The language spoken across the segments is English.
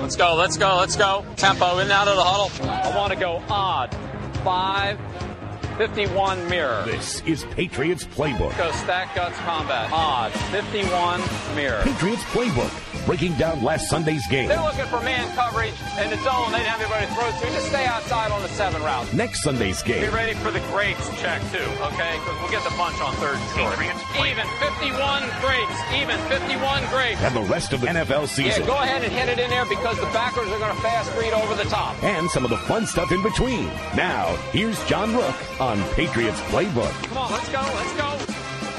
Let's go, let's go, let's go. Tempo in and out of the huddle. I want to go odd. 5-51 mirror. This is Patriots Playbook. Go stack guts combat. Odd. 51 mirror. Patriots Playbook. Breaking down last Sunday's game. They're looking for man coverage in the zone. They didn't have anybody to throw to. Just stay outside on the 7 route. Next Sunday's game. Be ready for the grapes check, too, okay? Because we'll get the bunch on 3rd and short. Even 51 grapes. Even 51 grapes. And the rest of the NFL season. Yeah, go ahead and hit it in there because the backers are going to fast read over the top. And some of the fun stuff in between. Now, here's John Rook on Patriots Playbook. Come on, let's go, let's go.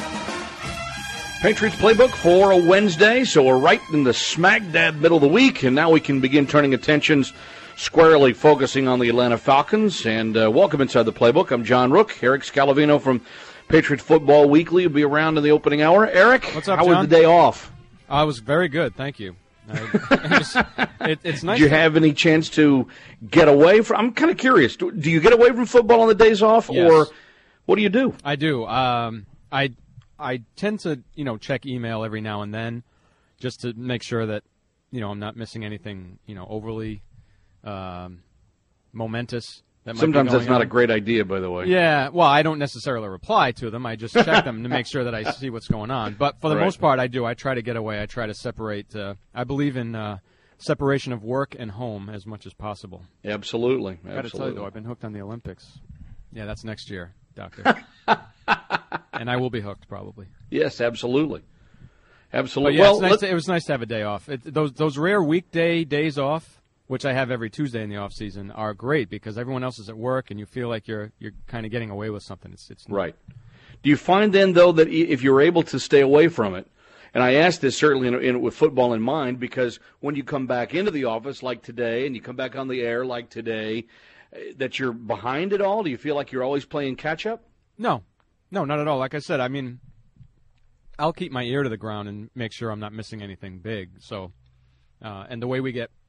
Patriots Playbook for a Wednesday, so we're right in the smack dab middle of the week, and now we can begin turning attentions squarely focusing on the Atlanta Falcons. And welcome inside the Playbook. I'm John Rook. Eric Scalavino from Patriots Football Weekly will be around in the opening hour. Eric, what's up, how John? was the day off? I was very good, thank you. It's nice. Did you have any chance to get away from? I'm kind of curious. Do you get away from football on the days off, Yes. or what do you do? I do. I tend to check email every now and then, just to make sure that I'm not missing anything overly momentous. Sometimes that's not a great idea, by the way. Yeah, well, I don't necessarily reply to them. I just check them to make sure that I see what's going on. But for the most part, I do. I try to get away. I try to separate. I believe in separation of work and home as much as possible. Absolutely. I got to tell you, though, I've been hooked on the Olympics. Yeah, that's next year, Doctor. And I will be hooked, probably. Yes, absolutely. Absolutely. But yeah, it was nice to have a day off. Those rare weekday days off, which I have every Tuesday in the off season, are great because everyone else is at work and you feel like you're kind of getting away with something. It's right. Do you find then, though, that if you're able to stay away from it, and I ask this certainly with football in mind, because when you come back into the office like today and you come back on the air like today, that you're behind it all? Do you feel like you're always playing catch-up? No, not at all. Like I said, I mean, I'll keep my ear to the ground and make sure I'm not missing anything big. So, and the way we get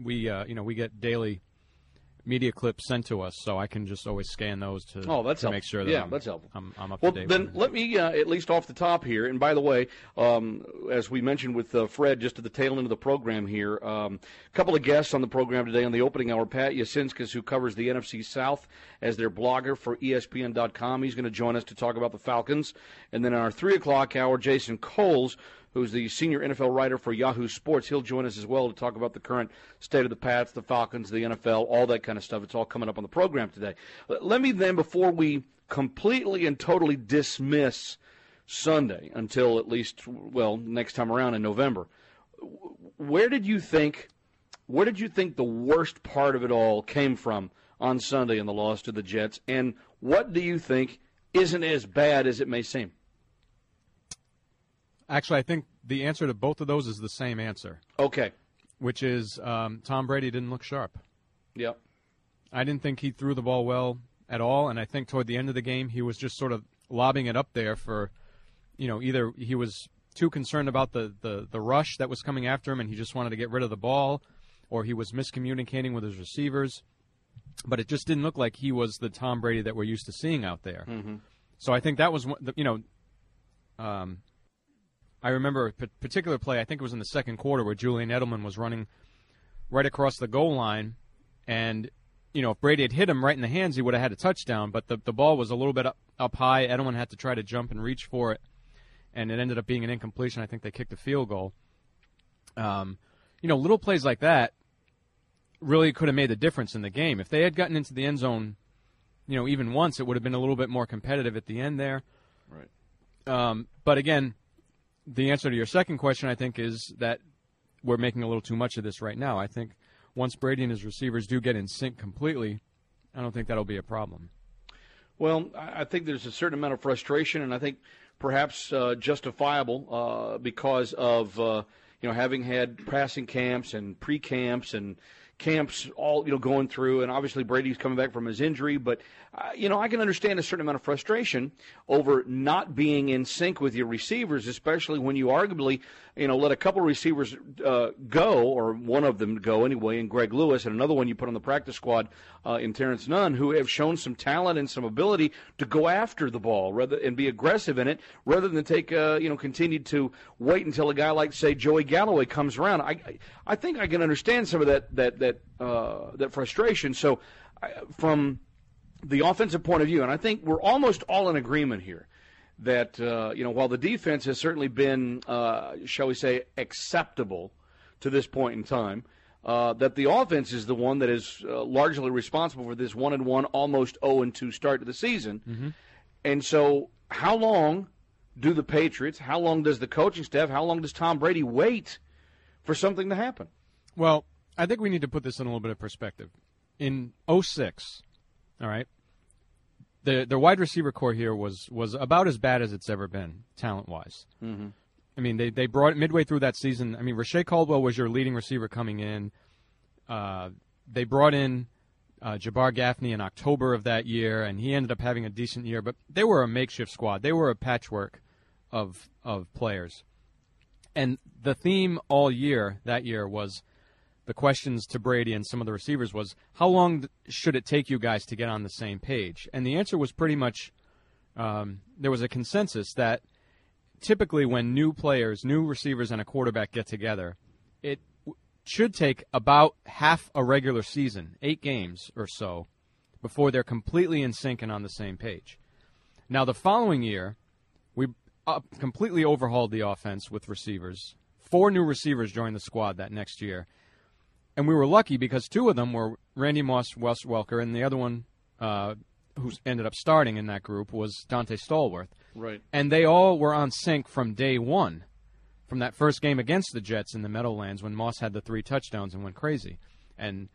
daily media clips sent to us, so I can just always scan those to make sure that that's helpful. I'm up to date. Well, then let me, at least off the top here, and by the way, as we mentioned with Fred just at the tail end of the program here, a couple of guests on the program today on the opening hour. Pat Yasinskas, who covers the NFC South as their blogger for ESPN.com. He's going to join us to talk about the Falcons. And then in our 3 o'clock hour, Jason Coles, who's the senior NFL writer for Yahoo Sports. He'll join us as well to talk about the current state of the Pats, the Falcons, the NFL, all that kind of stuff. It's all coming up on the program today. Let me then, before we completely and totally dismiss Sunday until at least, next time around in November, where did you think the worst part of it all came from on Sunday in the loss to the Jets? And what do you think isn't as bad as it may seem? Actually, I think the answer to both of those is the same answer. Okay. Which is Tom Brady didn't look sharp. Yep. I didn't think he threw the ball well at all, and I think toward the end of the game he was just sort of lobbing it up there for, either he was too concerned about the rush that was coming after him and he just wanted to get rid of the ball, or he was miscommunicating with his receivers. But it just didn't look like he was the Tom Brady that we're used to seeing out there. Mm-hmm. So I think that was, I remember a particular play, I think it was in the second quarter, where Julian Edelman was running right across the goal line. And, if Brady had hit him right in the hands, he would have had a touchdown. But the ball was a little bit up high. Edelman had to try to jump and reach for it. And it ended up being an incompletion. I think they kicked a field goal. Little plays like that really could have made the difference in the game. If they had gotten into the end zone, even once, it would have been a little bit more competitive at the end there. Right. But again, the answer to your second question, I think, is that we're making a little too much of this right now. I think once Brady and his receivers do get in sync completely, I don't think that'll be a problem. Well, I think there's a certain amount of frustration, and I think perhaps justifiable because of having had passing camps and pre-camps and camps all going through, and obviously Brady's coming back from his injury, but I can understand a certain amount of frustration over not being in sync with your receivers, especially when you arguably let a couple of receivers go, or one of them go anyway, in Greg Lewis, and another one you put on the practice squad in Terrence Nunn, who have shown some talent and some ability to go after the ball and be aggressive in it, rather than continue to wait until a guy like, say, Joey Galloway comes around. I think I can understand some of that frustration. So from the offensive point of view, and I think we're almost all in agreement here that while the defense has certainly been, shall we say, acceptable to this point in time, that the offense is the one that is largely responsible for this 1-1, almost 0-2 start to the season. Mm-hmm. And so how long do the Patriots, how long does the coaching staff, how long does Tom Brady wait for something to happen? Well, I think we need to put this in a little bit of perspective. In 2006, all right, the wide receiver core here was about as bad as it's ever been, talent-wise. Mm-hmm. I mean, they brought midway through that season. I mean, Rashae Caldwell was your leading receiver coming in. They brought in Jabbar Gaffney in October of that year, and he ended up having a decent year. But they were a makeshift squad. They were a patchwork of players. And the theme all year that year was the questions to Brady and some of the receivers was, how long should it take you guys to get on the same page? And the answer was pretty much there was a consensus that typically when new players, new receivers, and a quarterback get together, it should take about half a regular season, 8 games or so, before they're completely in sync and on the same page. Now, the following year, we completely overhauled the offense with receivers. 4 new receivers joined the squad that next year. And we were lucky because 2 of them were Randy Moss, Wes Welker, and the other one who ended up starting in that group was Dante Stallworth. Right. And they all were on sync from day one, from that first game against the Jets in the Meadowlands when Moss had the 3 touchdowns and went crazy. And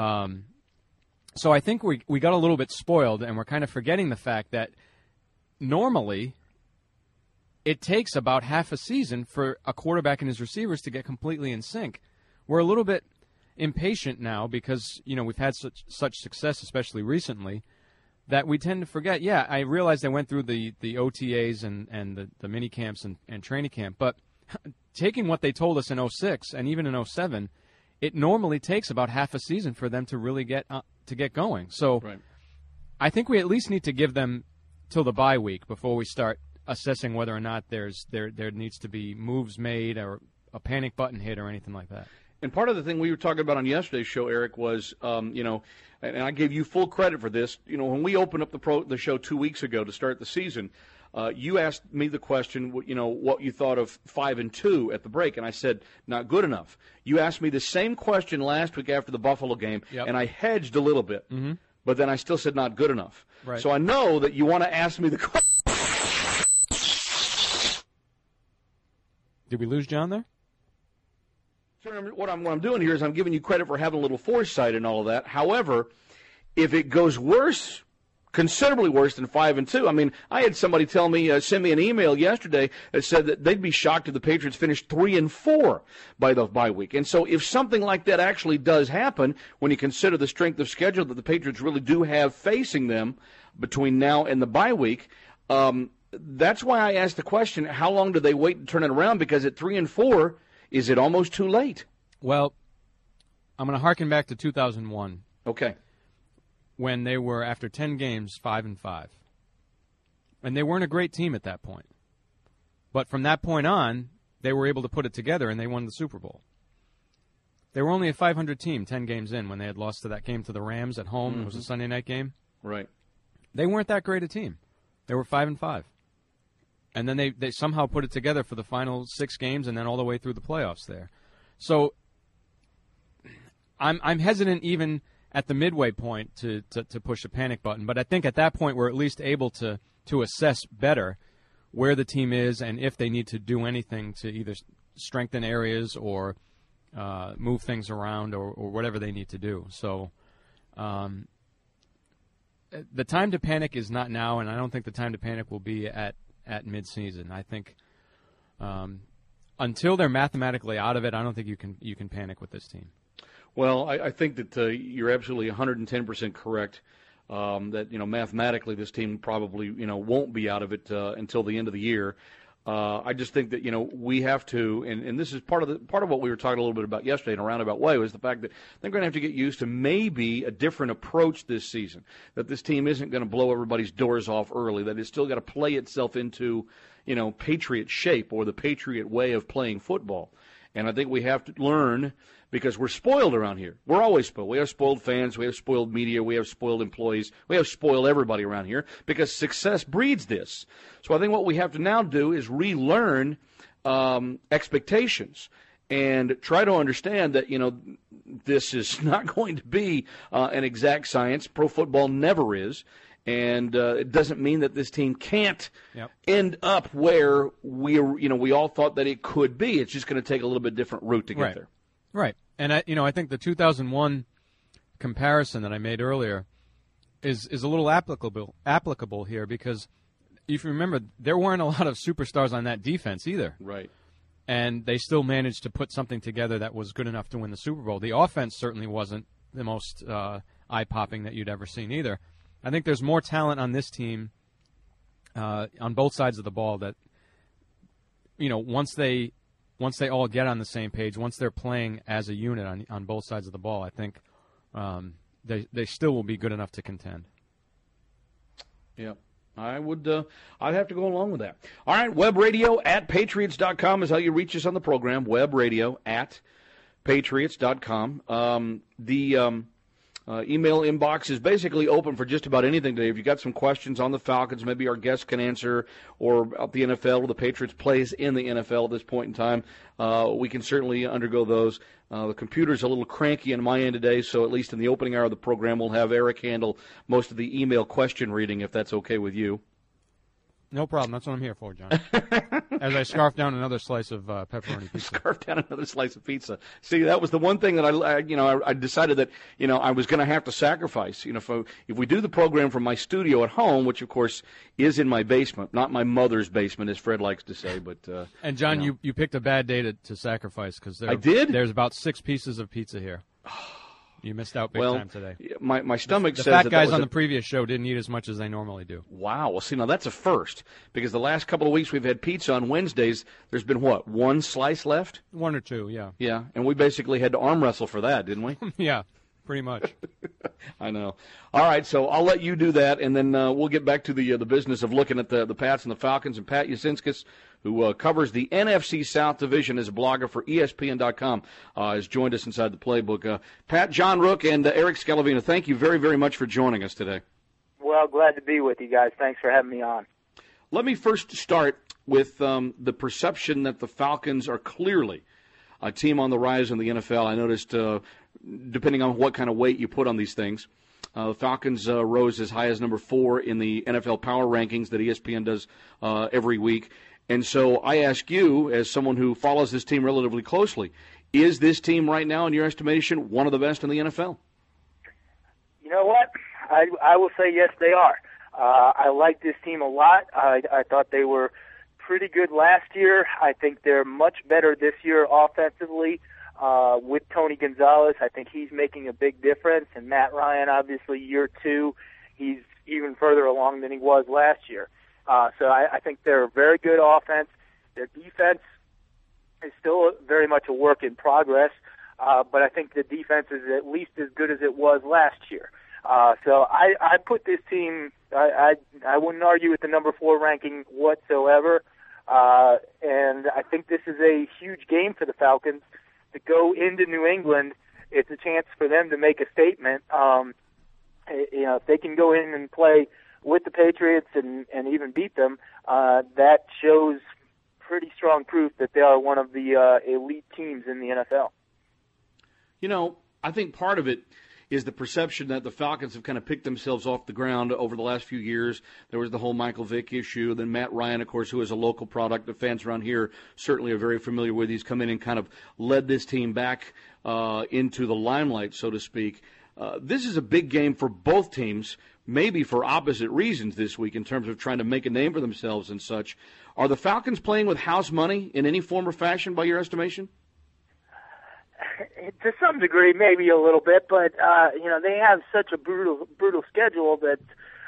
so I think we got a little bit spoiled, and we're kind of forgetting the fact that normally it takes about half a season for a quarterback and his receivers to get completely in sync. We're a little bit impatient now because, we've had such success, especially recently, that we tend to forget. Yeah, I realize they went through the OTAs and the mini camps and training camp, but taking what they told us in 2006 and even in 2007, it normally takes about half a season for them to really get going. So right. I think we at least need to give them till the bye week before we start assessing whether or not there needs to be moves made or a panic button hit or anything like that. And part of the thing we were talking about on yesterday's show, Eric, was, and I gave you full credit for this. When we opened up the show 2 weeks ago to start the season, you asked me the question, what you thought of 5-2 at the break, and I said not good enough. You asked me the same question last week after the Buffalo game, yep. And I hedged a little bit, mm-hmm. but then I still said not good enough. Right. So I know that you want to ask me the question. Did we lose John there? What I'm doing here is I'm giving you credit for having a little foresight and all of that. However, if it goes worse, considerably worse than 5-2, I mean, I had somebody send me an email yesterday that said that they'd be shocked if the Patriots finished 3-4 by the bye week. And so if something like that actually does happen, when you consider the strength of schedule that the Patriots really do have facing them between now and the bye week, that's why I asked the question, how long do they wait to turn it around? Because at 3-4, is it almost too late? Well, I'm going to harken back to 2001. Okay. When they were, after 10 games, 5-5. And they weren't a great team at that point. But from that point on, they were able to put it together, and they won the Super Bowl. They were only a 500 team 10 games in when they had lost to that game to the Rams at home. Mm-hmm. It was a Sunday night game. Right. They weren't that great a team. They were 5-5. And then they somehow put it together for the final 6 games and then all the way through the playoffs there. So I'm hesitant even at the midway point to push a panic button. But I think at that point we're at least able to assess better where the team is and if they need to do anything to either strengthen areas or move things around or whatever they need to do. So the time to panic is not now, and I don't think the time to panic will be at midseason. I think until they're mathematically out of it, I don't think you can panic with this team. Well, I think that you're absolutely 110% correct. That mathematically this team probably won't be out of it until the end of the year. I just think that we have to, and this is part of what we were talking a little bit about yesterday in a roundabout way, was the fact that they're going to have to get used to maybe a different approach this season. That this team isn't going to blow everybody's doors off early. That it's still got to play itself into Patriot shape or the Patriot way of playing football. And I think we have to learn, because we're spoiled around here. We're always spoiled. We have spoiled fans. We have spoiled media. We have spoiled employees. We have spoiled everybody around here because success breeds this. So I think what we have to now do is relearn expectations and try to understand that, this is not going to be an exact science. Pro football never is. And it doesn't mean that this team can't end up where we all thought that it could be. It's just going to take a little bit different route to get there. Right. And I think the 2001 comparison that I made earlier is a little applicable here, because if you remember, there weren't a lot of superstars on that defense either. Right. And they still managed to put something together that was good enough to win the Super Bowl. The offense certainly wasn't the most eye-popping that you'd ever seen either. I think there's more talent on this team on both sides of the ball that, once they all get on the same page, once they're playing as a unit on both sides of the ball, I think they still will be good enough to contend. Yeah, I'd have to go along with that. All right, webradio@patriots.com is how you reach us on the program, webradio@patriots.com. The email inbox is basically open for just about anything today. If you've got some questions on the Falcons, maybe our guests can answer, or about the NFL, or the Patriots plays in the NFL at this point in time, we can certainly undergo those. The computer's a little cranky on my end today, so at least in the opening hour of the program, we'll have Eric handle most of the email question reading, if that's okay with you. No problem. That's what I'm here for, John. As I scarf down another slice of pepperoni pizza. Scarf down another slice of pizza. See, that was the one thing that I decided that I was going to have to sacrifice. If we do the program from my studio at home, which of course is in my basement, not my mother's basement, as Fred likes to say, but and John, you picked a bad day to sacrifice, because I did. There's about 6 pieces of pizza here. You missed out big time today. My stomach says the fat that guys on the previous show didn't eat as much as they normally do. Wow. Well, see, now that's a first, because the last couple of weeks we've had pizza on Wednesdays. There's been, what, 1 slice left? 1 or 2, yeah. Yeah, and we basically had to arm wrestle for that, didn't we? Yeah, pretty much. I know. All right, so I'll let you do that, and then we'll get back to the business of looking at the Pats and the Falcons. And Pat Yasinskas, who covers the NFC South Division as a blogger for ESPN.com, has joined us inside the playbook. Pat, John Rook, and Eric Scalavina, thank you very, very much for joining us today. Well, glad to be with you guys. Thanks for having me on. Let me first start with the perception that the Falcons are clearly a team on the rise in the NFL. I noticed, depending on what kind of weight you put on these things, the Falcons rose as high as number 4 in the NFL Power Rankings that ESPN does every week. And so I ask you, as someone who follows this team relatively closely, is this team right now, in your estimation, one of the best in the NFL? You know what? I will say yes, they are. I like this team a lot. I thought they were pretty good last year. I think they're much better this year offensively with Tony Gonzalez. I think he's making a big difference. And Matt Ryan, obviously, year 2, he's even further along than he was last year. So I think they're a very good offense. Their defense is still very much a work in progress, but I think the defense is at least as good as it was last year. So I put this team, I wouldn't argue with the number 4 ranking whatsoever, and I think this is a huge game for the Falcons to go into New England. It's a chance for them to make a statement. If they can go in and play with the Patriots and even beat them, that shows pretty strong proof that they are one of the elite teams in the NFL. I think part of it is the perception that the Falcons have kind of picked themselves off the ground over the last few years. There was the whole Michael Vick issue. Then Matt Ryan, of course, who is a local product. The fans around here certainly are very familiar with. He's come in and kind of led this team back into the limelight, so to speak. This is a big game for both teams, maybe for opposite reasons this week in terms of trying to make a name for themselves and such. Are the Falcons playing with house money in any form or fashion by your estimation? To some degree, maybe a little bit, but they have such a brutal schedule that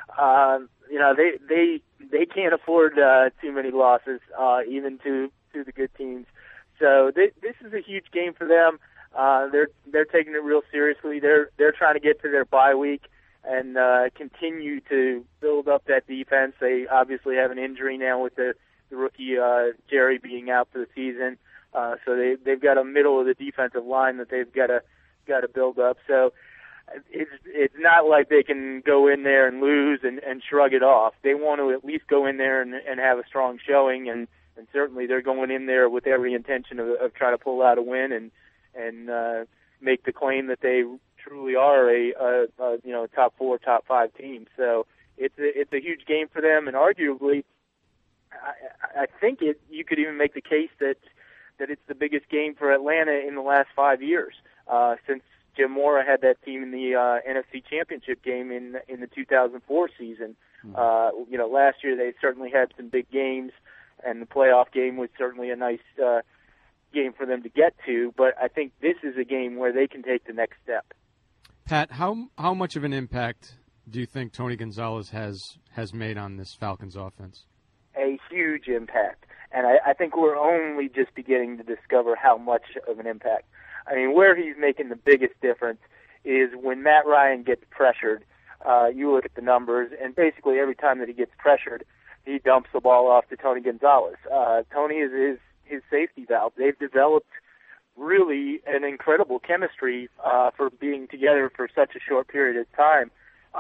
they can't afford too many losses, even to the good teams. So this is a huge game for them. They're taking it real seriously. They're trying to get to their bye week and continue to build up that defense. They obviously have an injury now with the rookie Jerry being out for the season. So they've got a middle of the defensive line that they've got to build up. So it's not like they can go in there and lose and shrug it off. They want to at least go in there and have a strong showing, and certainly they're going in there with every intention of trying to pull out a win and make the claim that they truly are a top 4, top 5 team. So it's a huge game for them, and arguably, I think you could even make the case that it's the biggest game for Atlanta in the last 5 years, since Jim Mora had that team in the NFC Championship game in the 2004 season. Last year they certainly had some big games, and the playoff game was certainly a nice game for them to get to. But I think this is a game where they can take the next step. Pat, how much of an impact do you think Tony Gonzalez has made on this Falcons offense? A huge impact. And I think we're only just beginning to discover how much of an impact. I mean, where he's making the biggest difference is when Matt Ryan gets pressured. You look at the numbers, and basically every time that he gets pressured, he dumps the ball off to Tony Gonzalez. Tony is his safety valve. They've developed really an incredible chemistry for being together for such a short period of time.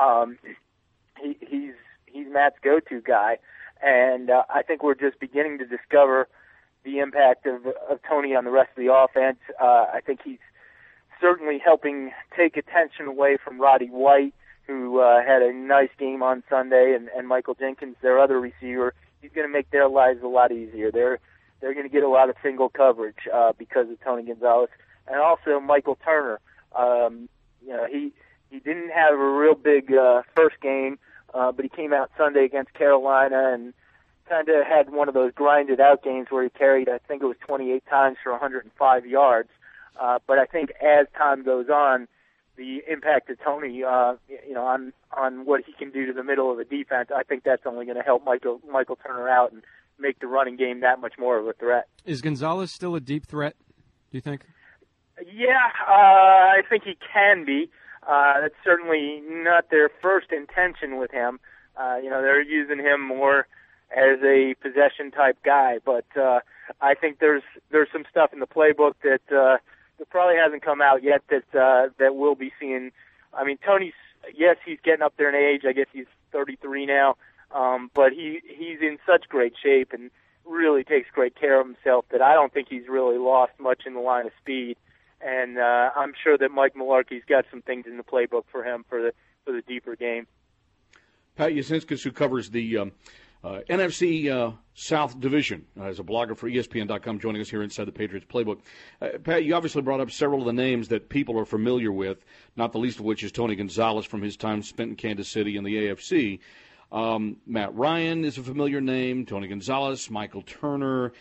He's Matt's go-to guy. And I think we're just beginning to discover the impact of Tony on the rest of the offense. I think he's certainly helping take attention away from Roddy White, who had a nice game on Sunday, and Michael Jenkins, their other receiver. He's going to make their lives a lot easier. They're going to get a lot of single coverage because of Tony Gonzalez, and also Michael Turner. He didn't have a real big first game. But he came out Sunday against Carolina and kind of had one of those grinded out games where he carried, I think it was 28 times for 105 yards. But I think as time goes on, the impact of Tony, on what he can do to the middle of the defense, I think that's only going to help Michael Turner out and make the running game that much more of a threat. Is Gonzalez still a deep threat, do you think? Yeah, I think he can be. That's certainly not their first intention with him. They're using him more as a possession-type guy, but I think there's some stuff in the playbook that probably hasn't come out yet that we'll be seeing. I mean, Tony's, yes, he's getting up there in age. I guess he's 33 now, but he's in such great shape and really takes great care of himself that I don't think he's really lost much in the line of speed. And I'm sure that Mike Mularkey's got some things in the playbook for him for the deeper game. Pat Yasinskis, who covers the NFC South Division as a blogger for ESPN.com, joining us here inside the Patriots Playbook. Pat, you obviously brought up several of the names that people are familiar with, not the least of which is Tony Gonzalez from his time spent in Kansas City in the AFC. Matt Ryan is a familiar name, Tony Gonzalez, Michael Turner.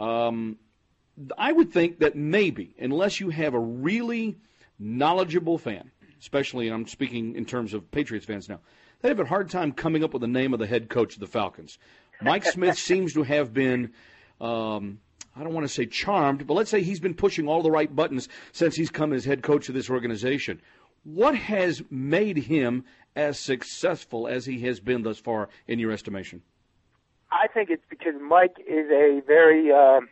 I would think that maybe, unless you have a really knowledgeable fan, especially, and I'm speaking in terms of Patriots fans now, they have a hard time coming up with the name of the head coach of the Falcons. Mike Smith seems to have been, I don't want to say charmed, but let's say he's been pushing all the right buttons since he's come as head coach of this organization. What has made him as successful as he has been thus far, in your estimation? I think it's because Mike is a very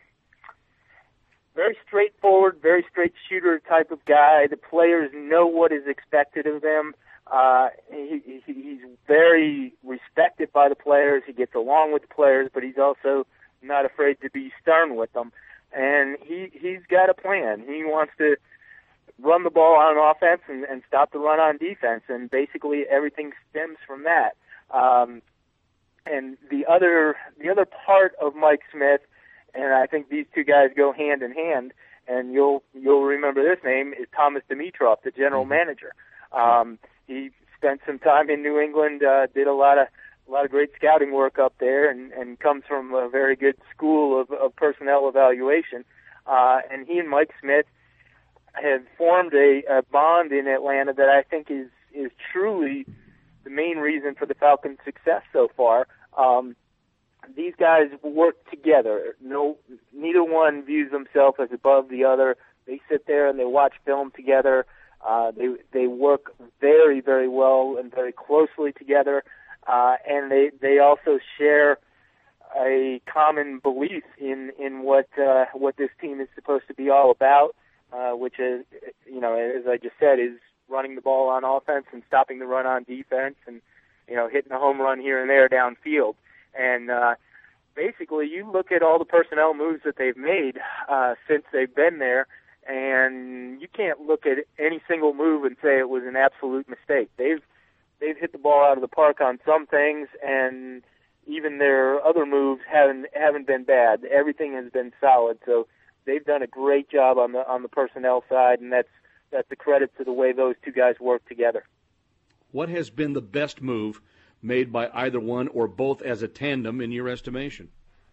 straightforward, very straight shooter type of guy. The players know what is expected of them. He's very respected by the players. He gets along with the players, but he's also not afraid to be stern with them. And he's got a plan. He wants to run the ball on offense and stop the run on defense, and basically everything stems from that. And the other part of Mike Smith, and I think these two guys go hand in hand, and you'll remember this name, is Thomas Dimitroff, the general manager. He spent some time in New England, did a lot of great scouting work up there, and comes from a very good school of personnel evaluation. And he and Mike Smith, have formed a bond in Atlanta that I think is truly the main reason for the Falcons' success so far. These guys work together. Neither one views themselves as above the other. They sit there and they watch film together. They work very, very well and very closely together. And they also share a common belief in what this team is supposed to be all about, which is, as I just said, is running the ball on offense and stopping the run on defense, and hitting a home run here and there downfield. And basically, you look at all the personnel moves that they've made since they've been there, and you can't look at any single move and say it was an absolute mistake. They've hit the ball out of the park on some things, and even their other moves haven't been bad. Everything has been solid. So they've done a great job on the personnel side, and that's a credit to the way those two guys work together. What has been the best move made by either one or both as a tandem in your estimation?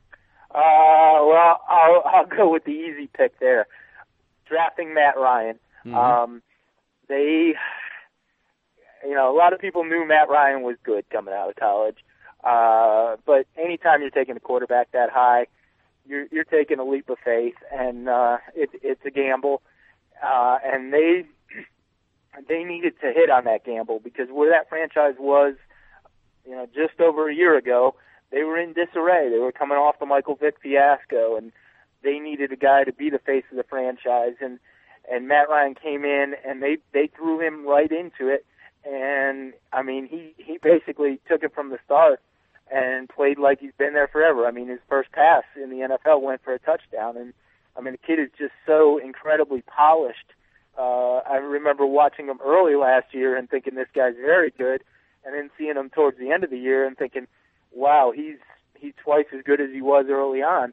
Well, I'll go with the easy pick there. Drafting Matt Ryan. Mm-hmm. A lot of people knew Matt Ryan was good coming out of college. But anytime you're taking a quarterback that high, you're taking a leap of faith, and it's a gamble. And they needed to hit on that gamble, because where that franchise was, just over a year ago, they were in disarray. They were coming off the Michael Vick fiasco, and they needed a guy to be the face of the franchise. And Matt Ryan came in, and they threw him right into it. And, I mean, he basically took it from the start and played like he's been there forever. I mean, his first pass in the NFL went for a touchdown. And, I mean, the kid is just so incredibly polished. I remember watching him early last year and thinking this guy's very good, and then seeing him towards the end of the year and thinking, wow, he's twice as good as he was early on.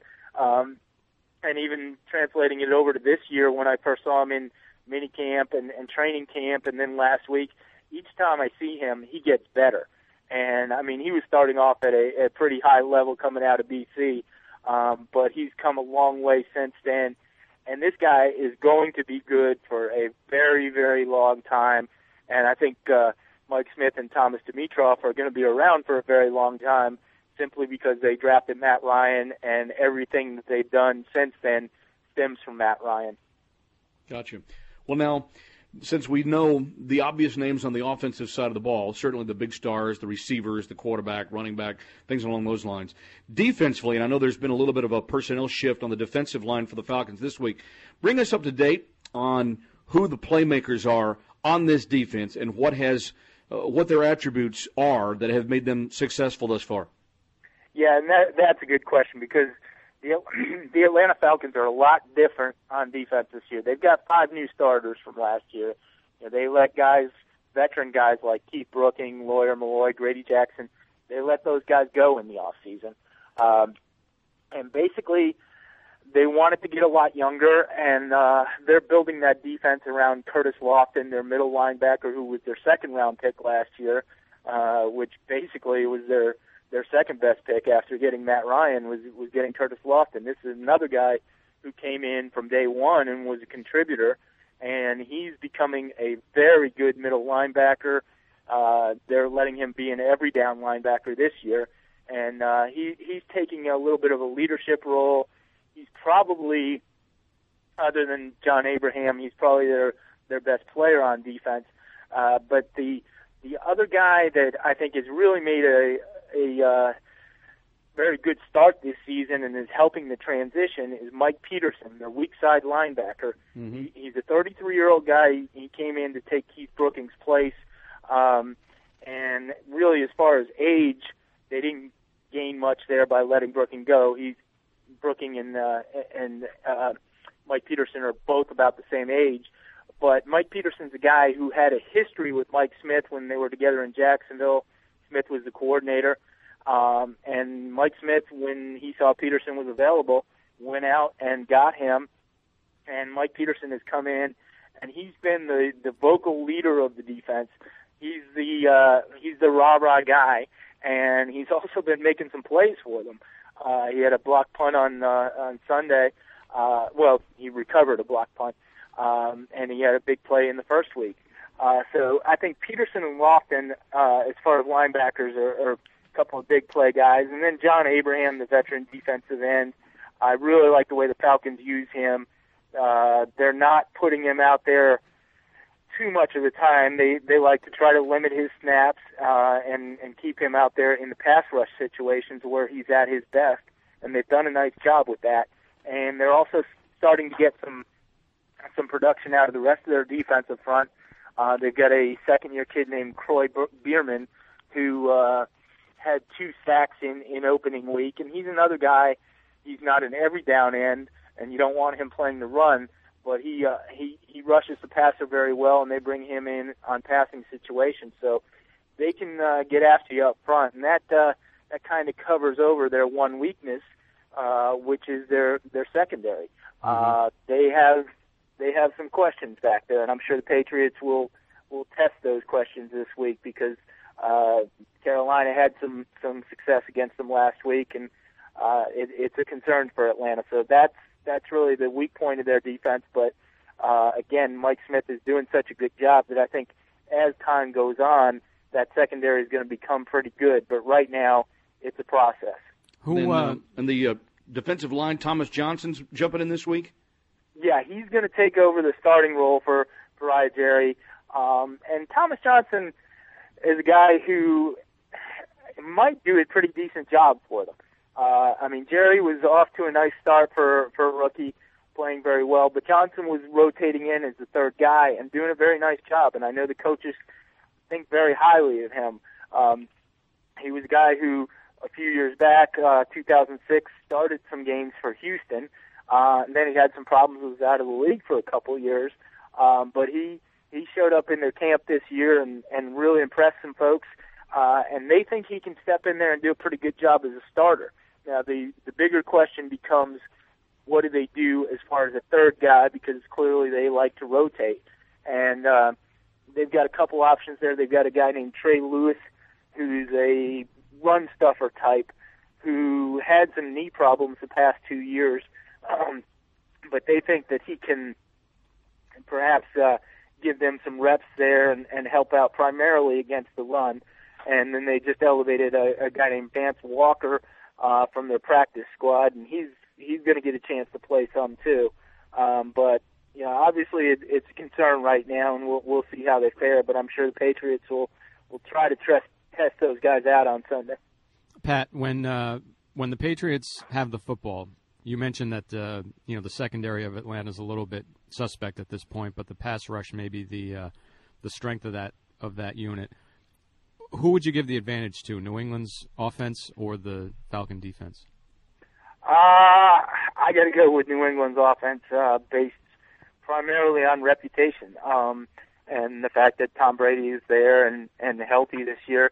And even translating it over to this year, when I first saw him in minicamp and training camp, and then last week, each time I see him, he gets better. And, I mean, he was starting off at a pretty high level coming out of BC, but he's come a long way since then. And this guy is going to be good for a very, very long time. And I think Mike Smith and Thomas Dimitroff are going to be around for a very long time, simply because they drafted Matt Ryan, and everything that they've done since then stems from Matt Ryan. Gotcha. Well, now, since we know the obvious names on the offensive side of the ball, certainly the big stars, the receivers, the quarterback, running back, things along those lines. Defensively, and I know there's been a little bit of a personnel shift on the defensive line for the Falcons this week. Bring us up to date on who the playmakers are on this defense and what their attributes are that have made them successful thus far. Yeah, and that's a good question, because the Atlanta Falcons are a lot different on defense this year. They've got 5 new starters from last year. They let veteran guys like Keith Brooking, Lawyer Malloy, Grady Jackson, they let those guys go in the offseason. And basically, they wanted to get a lot younger, and they're building that defense around Curtis Lofton, their middle linebacker, who was their second-round pick last year, which basically was their second best pick after getting Matt Ryan was getting Curtis Lofton. This is another guy who came in from day one and was a contributor, and he's becoming a very good middle linebacker. They're letting him be an every down linebacker this year, and he's taking a little bit of a leadership role. He's probably, other than John Abraham, he's probably their best player on defense. But the other guy that I think has really made a very good start this season and is helping the transition is Mike Peterson, their weak side linebacker. Mm-hmm. He's a 33-year-old guy. He came in to take Keith Brooking's place. And really, as far as age, they didn't gain much there by letting Brooking go. Brooking and Mike Peterson are both about the same age. But Mike Peterson's a guy who had a history with Mike Smith when they were together in Jacksonville. Smith was the coordinator. And Mike Smith, when he saw Peterson was available, went out and got him. And Mike Peterson has come in, and he's been the vocal leader of the defense. He's the rah-rah guy, and he's also been making some plays for them. He had a block punt on Sunday. He recovered a block punt. and he had a big play in the first week. So I think Peterson and Lofton, as far as linebackers, are a couple of big play guys. And then John Abraham, the veteran defensive end, I really like the way the Falcons use him. They're not putting him out there too much of the time. They like to try to limit his snaps and keep him out there in the pass rush situations where he's at his best. And they've done a nice job with that. And they're also starting to get some production out of the rest of their defensive front. They've got a second-year kid named Croy Bierman who had 2 sacks in opening week, and he's another guy. He's not an every down end, and you don't want him playing the run, but he rushes the passer very well, and they bring him in on passing situations, so they can get after you up front, and that kind of covers over their one weakness, which is their secondary. Mm-hmm. They have some questions back there, and I'm sure the Patriots will test those questions this week because Carolina had some success against them last week, and it's a concern for Atlanta. So that's really the weak point of their defense. But again, Mike Smith is doing such a good job that I think as time goes on, that secondary is going to become pretty good. But right now, it's a process. And the defensive line, Thomas Johnson's jumping in this week? Yeah, he's going to take over the starting role for Pariah Jerry. And Thomas Johnson is a guy who might do a pretty decent job for them. I mean, Jerry was off to a nice start for a rookie, playing very well, but Johnson was rotating in as the third guy and doing a very nice job, and I know the coaches think very highly of him. He was a guy who, a few years back, 2006, started some games for Houston, and then he had some problems, was out of the league for a couple of years, but he showed up in their camp this year and really impressed some folks, and they think he can step in there and do a pretty good job as a starter. Now, the bigger question becomes, what do they do as far as a third guy, because clearly they like to rotate. And they've got a couple options there. They've got a guy named Trey Lewis, who's a run-stuffer type, who had some knee problems the past 2 years, but they think that he can perhaps give them some reps there and help out primarily against the run. And then they just elevated a guy named Vance Walker from their practice squad, and he's going to get a chance to play some too. But you know, obviously it's a concern right now, and we'll see how they fare. But I'm sure the Patriots will try to test those guys out on Sunday. Pat, when the Patriots have the football, you mentioned that the secondary of Atlanta is a little bit suspect at this point, but the pass rush may be the strength of that unit. Who would you give the advantage to, New England's offense or the Falcon defense? I got to go with New England's offense, based primarily on reputation, and the fact that Tom Brady is there and healthy this year.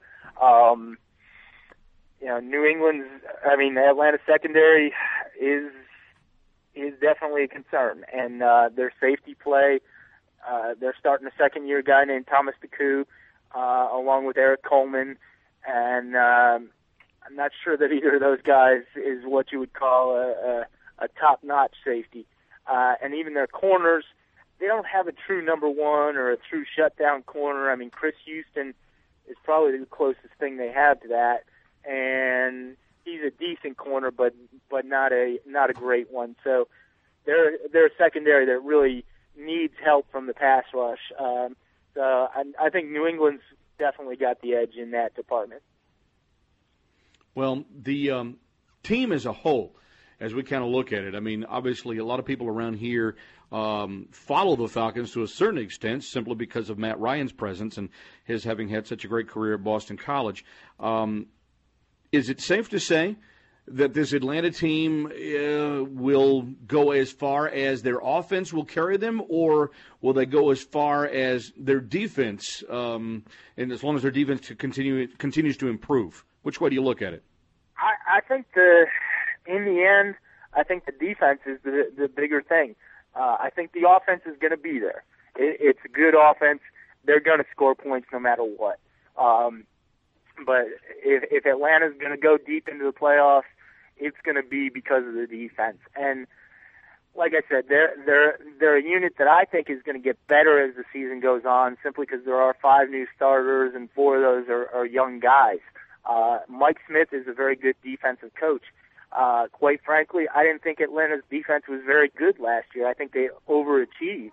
New England's, the Atlanta secondary is definitely a concern, and their safety play, they're starting a second-year guy named Thomas DeCoux, along with Eric Coleman, and I'm not sure that either of those guys is what you would call a top-notch safety. And even their corners, they don't have a true number one or a true shutdown corner. I mean, Chris Houston is probably the closest thing they have to that, and he's a decent corner, but not a great one. So they're a secondary that really needs help from the pass rush. So I think New England's definitely got the edge in that department. Well, the team as a whole, as we kind of look at it, I mean, obviously a lot of people around here follow the Falcons to a certain extent simply because of Matt Ryan's presence and his having had such a great career at Boston College. Is it safe to say that this Atlanta team will go as far as their offense will carry them, or will they go as far as their defense, and as long as their defense continues to improve? Which way do you look at it? I think in the end, I think the defense is the bigger thing. I think the offense is going to be there. It's a good offense. They're going to score points no matter what. But if Atlanta's going to go deep into the playoffs, it's going to be because of the defense. And like I said, they're a unit that I think is going to get better as the season goes on, simply because there are 5 new starters and 4 of those are young guys. Mike Smith is a very good defensive coach. Quite frankly, I didn't think Atlanta's defense was very good last year. I think they overachieved.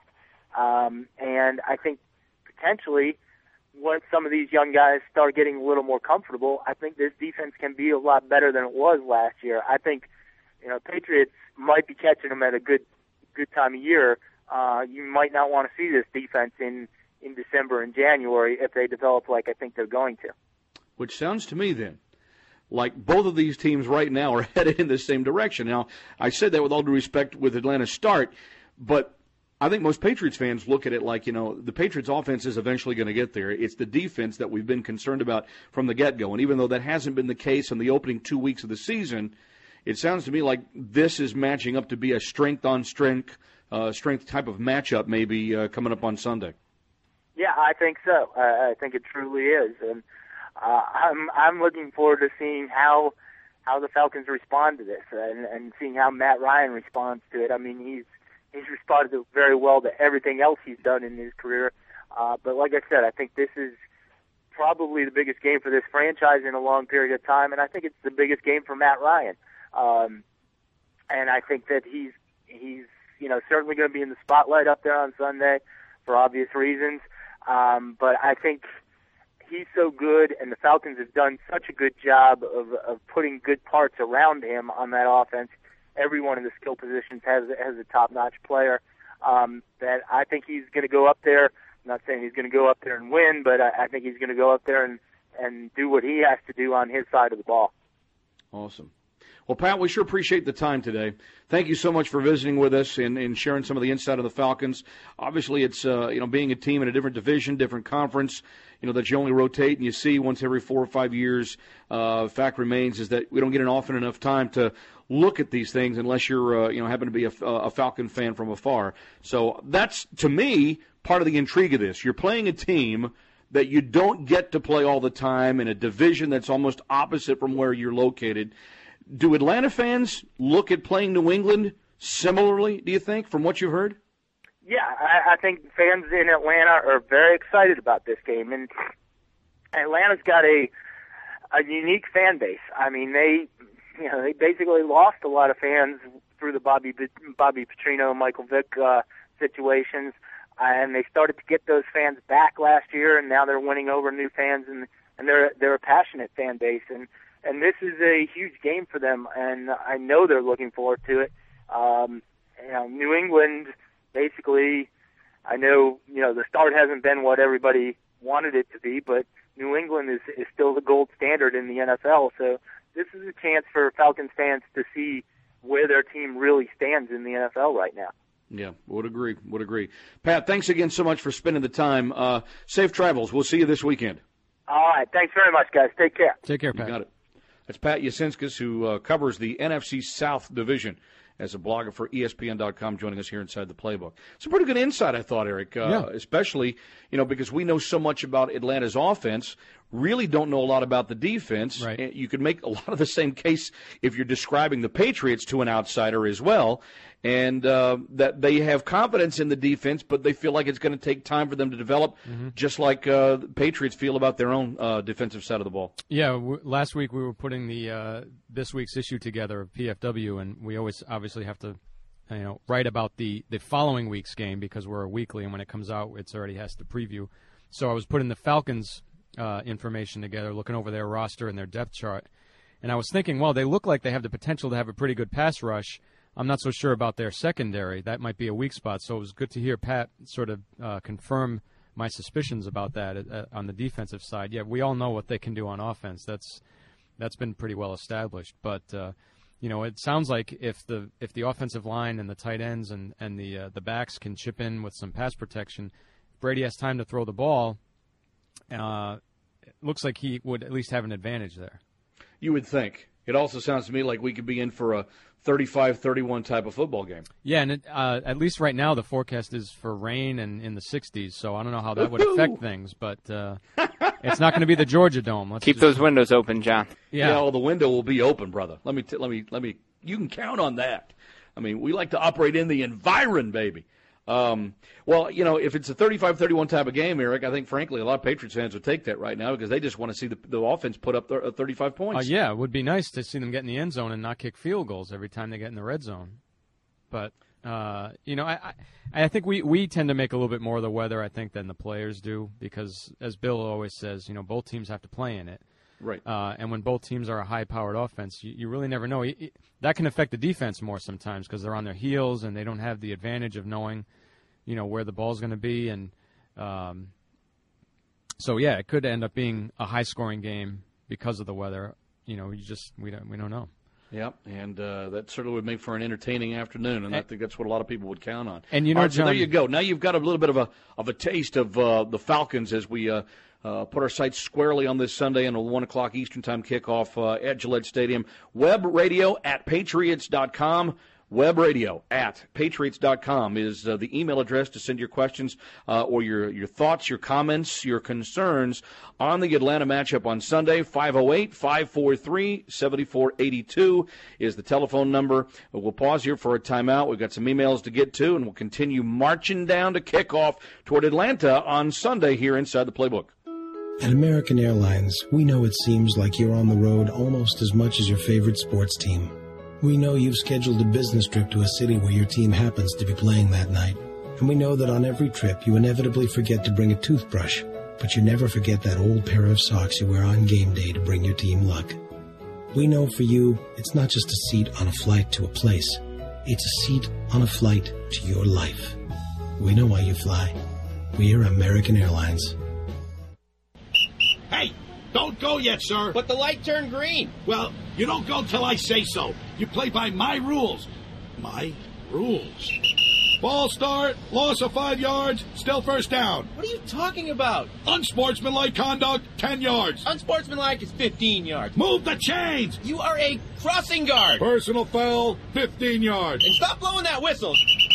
And I think potentially once some of these young guys start getting a little more comfortable, I think this defense can be a lot better than it was last year. I think, Patriots might be catching them at a good time of year. You might not want to see this defense in December and January if they develop like I think they're going to. Which sounds to me then like both of these teams right now are headed in the same direction. Now, I said that with all due respect with Atlanta's start, but I think most Patriots fans look at it like, the Patriots offense is eventually going to get there. It's the defense that we've been concerned about from the get-go. And even though that hasn't been the case in the opening 2 weeks of the season, it sounds to me like this is matching up to be a strength-on-strength type of matchup maybe coming up on Sunday. Yeah, I think so. I think it truly is. And I'm looking forward to seeing how the Falcons respond to this and seeing how Matt Ryan responds to it. I mean, he's responded very well to everything else he's done in his career. But like I said, I think this is probably the biggest game for this franchise in a long period of time, and I think it's the biggest game for Matt Ryan. And I think that he's certainly going to be in the spotlight up there on Sunday for obvious reasons. But I think he's so good, and the Falcons have done such a good job of putting good parts around him on that offense. Everyone in the skill positions has a top-notch player that I think he's going to go up there. I'm not saying he's going to go up there and win, but I think he's going to go up there and do what he has to do on his side of the ball. Awesome. Well, Pat, we sure appreciate the time today. Thank you so much for visiting with us and sharing some of the insight of the Falcons. Obviously, it's being a team in a different division, different conference, that you only rotate and you see once every 4 or 5 years. Fact remains is that we don't get an often enough time to look at these things unless you're happen to be a Falcon fan from afar. So that's, to me, part of the intrigue of this. You're playing a team that you don't get to play all the time in a division that's almost opposite from where you're located. Do Atlanta fans look at playing New England similarly, do you think, from what you've heard? Yeah, I think fans in Atlanta are very excited about this game. And Atlanta's got a unique fan base. I mean, they basically lost a lot of fans through the Bobby Petrino, Michael Vick situations, and they started to get those fans back last year, and now they're winning over new fans, and they're a passionate fan base. And this is a huge game for them, and I know they're looking forward to it. New England, basically, I know, the start hasn't been what everybody wanted it to be, but New England is still the gold standard in the NFL. So this is a chance for Falcons fans to see where their team really stands in the NFL right now. Yeah, would agree. Pat, thanks again so much for spending the time. Safe travels. We'll see you this weekend. All right. Thanks very much, guys. Take care. Take care, Pat. You got it. That's Pat Yasinskas, who covers the NFC South Division as a blogger for ESPN.com, joining us here inside the Playbook. It's a pretty good insight, I thought, Eric, especially, because we know so much about Atlanta's offense, really don't know a lot about the defense. Right. You could make a lot of the same case if you're describing the Patriots to an outsider as well, and that they have confidence in the defense, but they feel like it's going to take time for them to develop, just like the Patriots feel about their own defensive side of the ball. Yeah, last week we were putting the this week's issue together of PFW, and we always obviously have to write about the following week's game because we're a weekly, and when it comes out, it already has to preview. So I was putting the Falcons information together, looking over their roster and their depth chart, and I was thinking, well, they look like they have the potential to have a pretty good pass rush. I'm not so sure about their secondary. That might be a weak spot. So it was good to hear Pat sort of confirm my suspicions about that on the defensive side. Yeah, we all know what they can do on offense. That's been pretty well established. But it sounds like if the offensive line and the tight ends and the backs can chip in with some pass protection, Brady has time to throw the ball. It looks like he would at least have an advantage there. You would think. It also sounds to me like we could be in for a 35-31 type of football game. Yeah, and at least right now the forecast is for rain and in the 60s, so I don't know how that would affect things, but it's not going to be the Georgia Dome. Keep those windows open, John. Yeah, well, the window will be open, brother. Let me. You can count on that. I mean, we like to operate in the environ, baby. Well, if it's a 35-31 type of game, Eric, I think, frankly, a lot of Patriots fans would take that right now because they just want to see the offense put up 35 points. Yeah, it would be nice to see them get in the end zone and not kick field goals every time they get in the red zone. But, I think we tend to make a little bit more of the weather, I think, than the players do because, as Bill always says, both teams have to play in it. Right. And when both teams are a high-powered offense, you really never know. That can affect the defense more sometimes because they're on their heels and they don't have the advantage of knowing, where the ball's going to be. And so, yeah, it could end up being a high-scoring game because of the weather. We don't know. Yep, and that certainly would make for an entertaining afternoon, and I think that's what a lot of people would count on. And All right, John, so there you go. Now you've got a little bit of a taste of the Falcons as we put our sights squarely on this Sunday and a 1 o'clock Eastern Time kickoff at Gillette Stadium. Web radio at Patriots.com. webradio@patriots.com is the email address to send your questions or your thoughts, your comments, your concerns on the Atlanta matchup on Sunday. 508-543-7482 is the telephone number. We'll pause here for a timeout. We've got some emails to get to, and we'll continue marching down to kickoff toward Atlanta on Sunday here inside the Playbook. At American Airlines, we know it seems like you're on the road almost as much as your favorite sports team. We know you've scheduled a business trip to a city where your team happens to be playing that night. And we know that on every trip you inevitably forget to bring a toothbrush, but you never forget that old pair of socks you wear on game day to bring your team luck. We know for you, it's not just a seat on a flight to a place. It's a seat on a flight to your life. We know why you fly. We're American Airlines. Hey! Don't go yet, sir. But the light turned green. Well, you don't go till I say so. You play by my rules. My rules. Ball start, loss of 5 yards, still first down. What are you talking about? Unsportsmanlike conduct, 10 yards. Unsportsmanlike is 15 yards. Move the chains. You are a crossing guard. Personal foul, 15 yards. And stop blowing that whistle.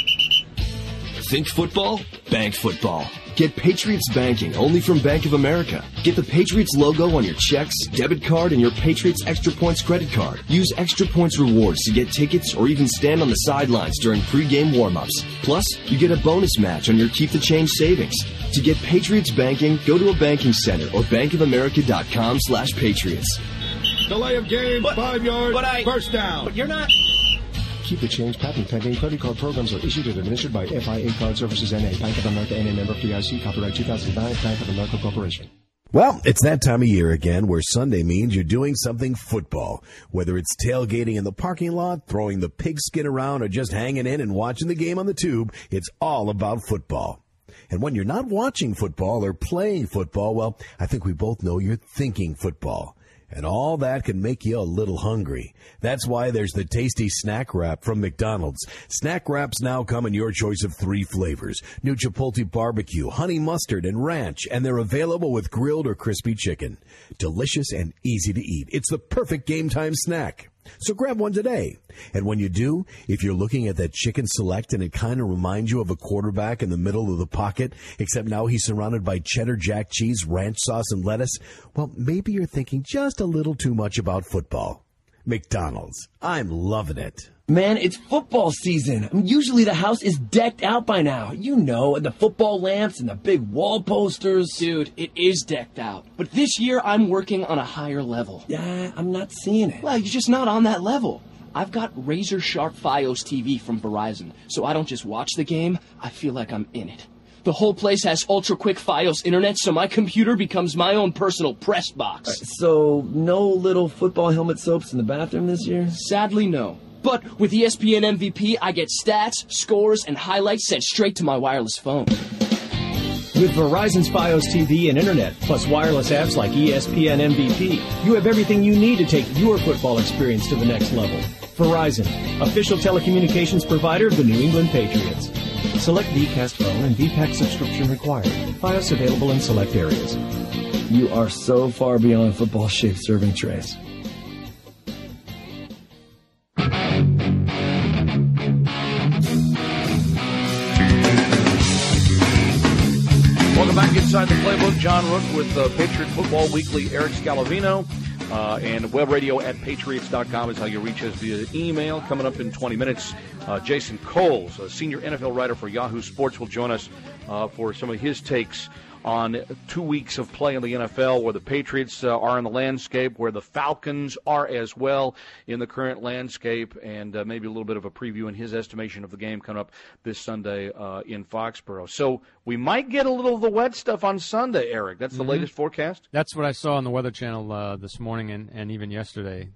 Think football? Bank football. Get Patriots banking only from Bank of America. Get the Patriots logo on your checks, debit card, and your Patriots Extra Points credit card. Use Extra Points rewards to get tickets or even stand on the sidelines during pregame warm-ups. Plus, you get a bonus match on your Keep the Change savings. To get Patriots banking, go to a banking center or bankofamerica.com/Patriots. Delay of game, 5 yards, first down. But you're not... Keep the Change patent pending. Credit card programs are issued and administered by FIA Card Services N.A. Bank of America N.A. member FDIC. Copyright 2009. Bank of America Corporation. Well, it's that time of year again where Sunday means you're doing something football. Whether it's tailgating in the parking lot, throwing the pigskin around, or just hanging in and watching the game on the tube, it's all about football. And when you're not watching football or playing football, well, I think we both know you're thinking football. And all that can make you a little hungry. That's why there's the tasty Snack Wrap from McDonald's. Snack Wraps now come in your choice of 3 flavors: new Chipotle barbecue, honey mustard, and ranch, and they're available with grilled or crispy chicken. Delicious and easy to eat. It's the perfect game time snack. So grab one today. And when you do, if you're looking at that chicken select and it kind of reminds you of a quarterback in the middle of the pocket, except now he's surrounded by cheddar jack cheese, ranch sauce, and lettuce, well, maybe you're thinking just a little too much about football. McDonald's. I'm loving it. Man, it's football season. Usually the house is decked out by now. You know, and the football lamps and the big wall posters. Dude, it is decked out. But this year I'm working on a higher level. Yeah, I'm not seeing it. Well, you're just not on that level. I've got razor sharp Fios TV from Verizon, so I don't just watch the game, I feel like I'm in it. The whole place has ultra-quick Fios internet, so my computer becomes my own personal press box. So no little football helmet soaps in the bathroom this year? Sadly, no. But with ESPN MVP, I get stats, scores, and highlights sent straight to my wireless phone. With Verizon's Fios TV and Internet, plus wireless apps like ESPN MVP, you have everything you need to take your football experience to the next level. Verizon, official telecommunications provider of the New England Patriots. Select VCast phone and VPAC subscription required. Fios available in select areas. You are so far beyond football-shaped serving trays. Welcome back inside the Playbook. John Rook with Patriot Football Weekly. Eric Scalavino And webradio@patriots.com is how you reach us via email. Coming up in 20 minutes, Jason Coles, a senior NFL writer for Yahoo Sports, will join us for some of his takes on 2 weeks of play in the NFL, where the Patriots are in the landscape, where the Falcons are as well in the current landscape, and maybe a little bit of a preview in his estimation of the game coming up this Sunday in Foxborough. So we might get a little of the wet stuff on Sunday, Eric. That's the latest forecast? That's what I saw on the Weather Channel this morning and even yesterday.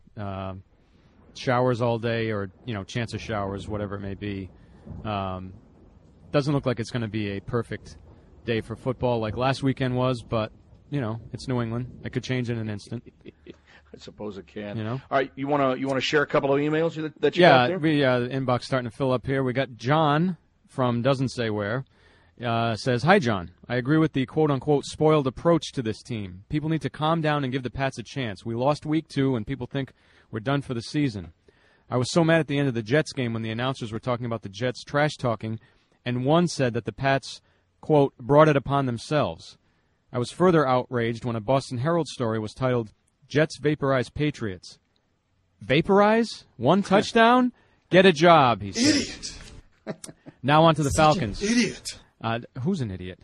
Showers all day, or chance of showers, whatever it may be. Doesn't look like it's going to be a perfect day for football like last weekend was, but it's New England. It could change in an instant. I suppose it can. All right, you want to share a couple of emails that you got there? The inbox starting to fill up here. We got John from Doesn't Say Where. Says, "Hi, John. I agree with the quote-unquote spoiled approach to this team. People need to calm down and give the Pats a chance. We lost week 2, and people think we're done for the season. I was so mad at the end of the Jets game when the announcers were talking about the Jets trash-talking, and one said that the Pats, quote, brought it upon themselves. I was further outraged when a Boston Herald story was titled, Jets Vaporize Patriots. Vaporize? 1 touchdown? Get a job, he said. Idiot. Now on to the Falcons. Idiot. Who's an idiot?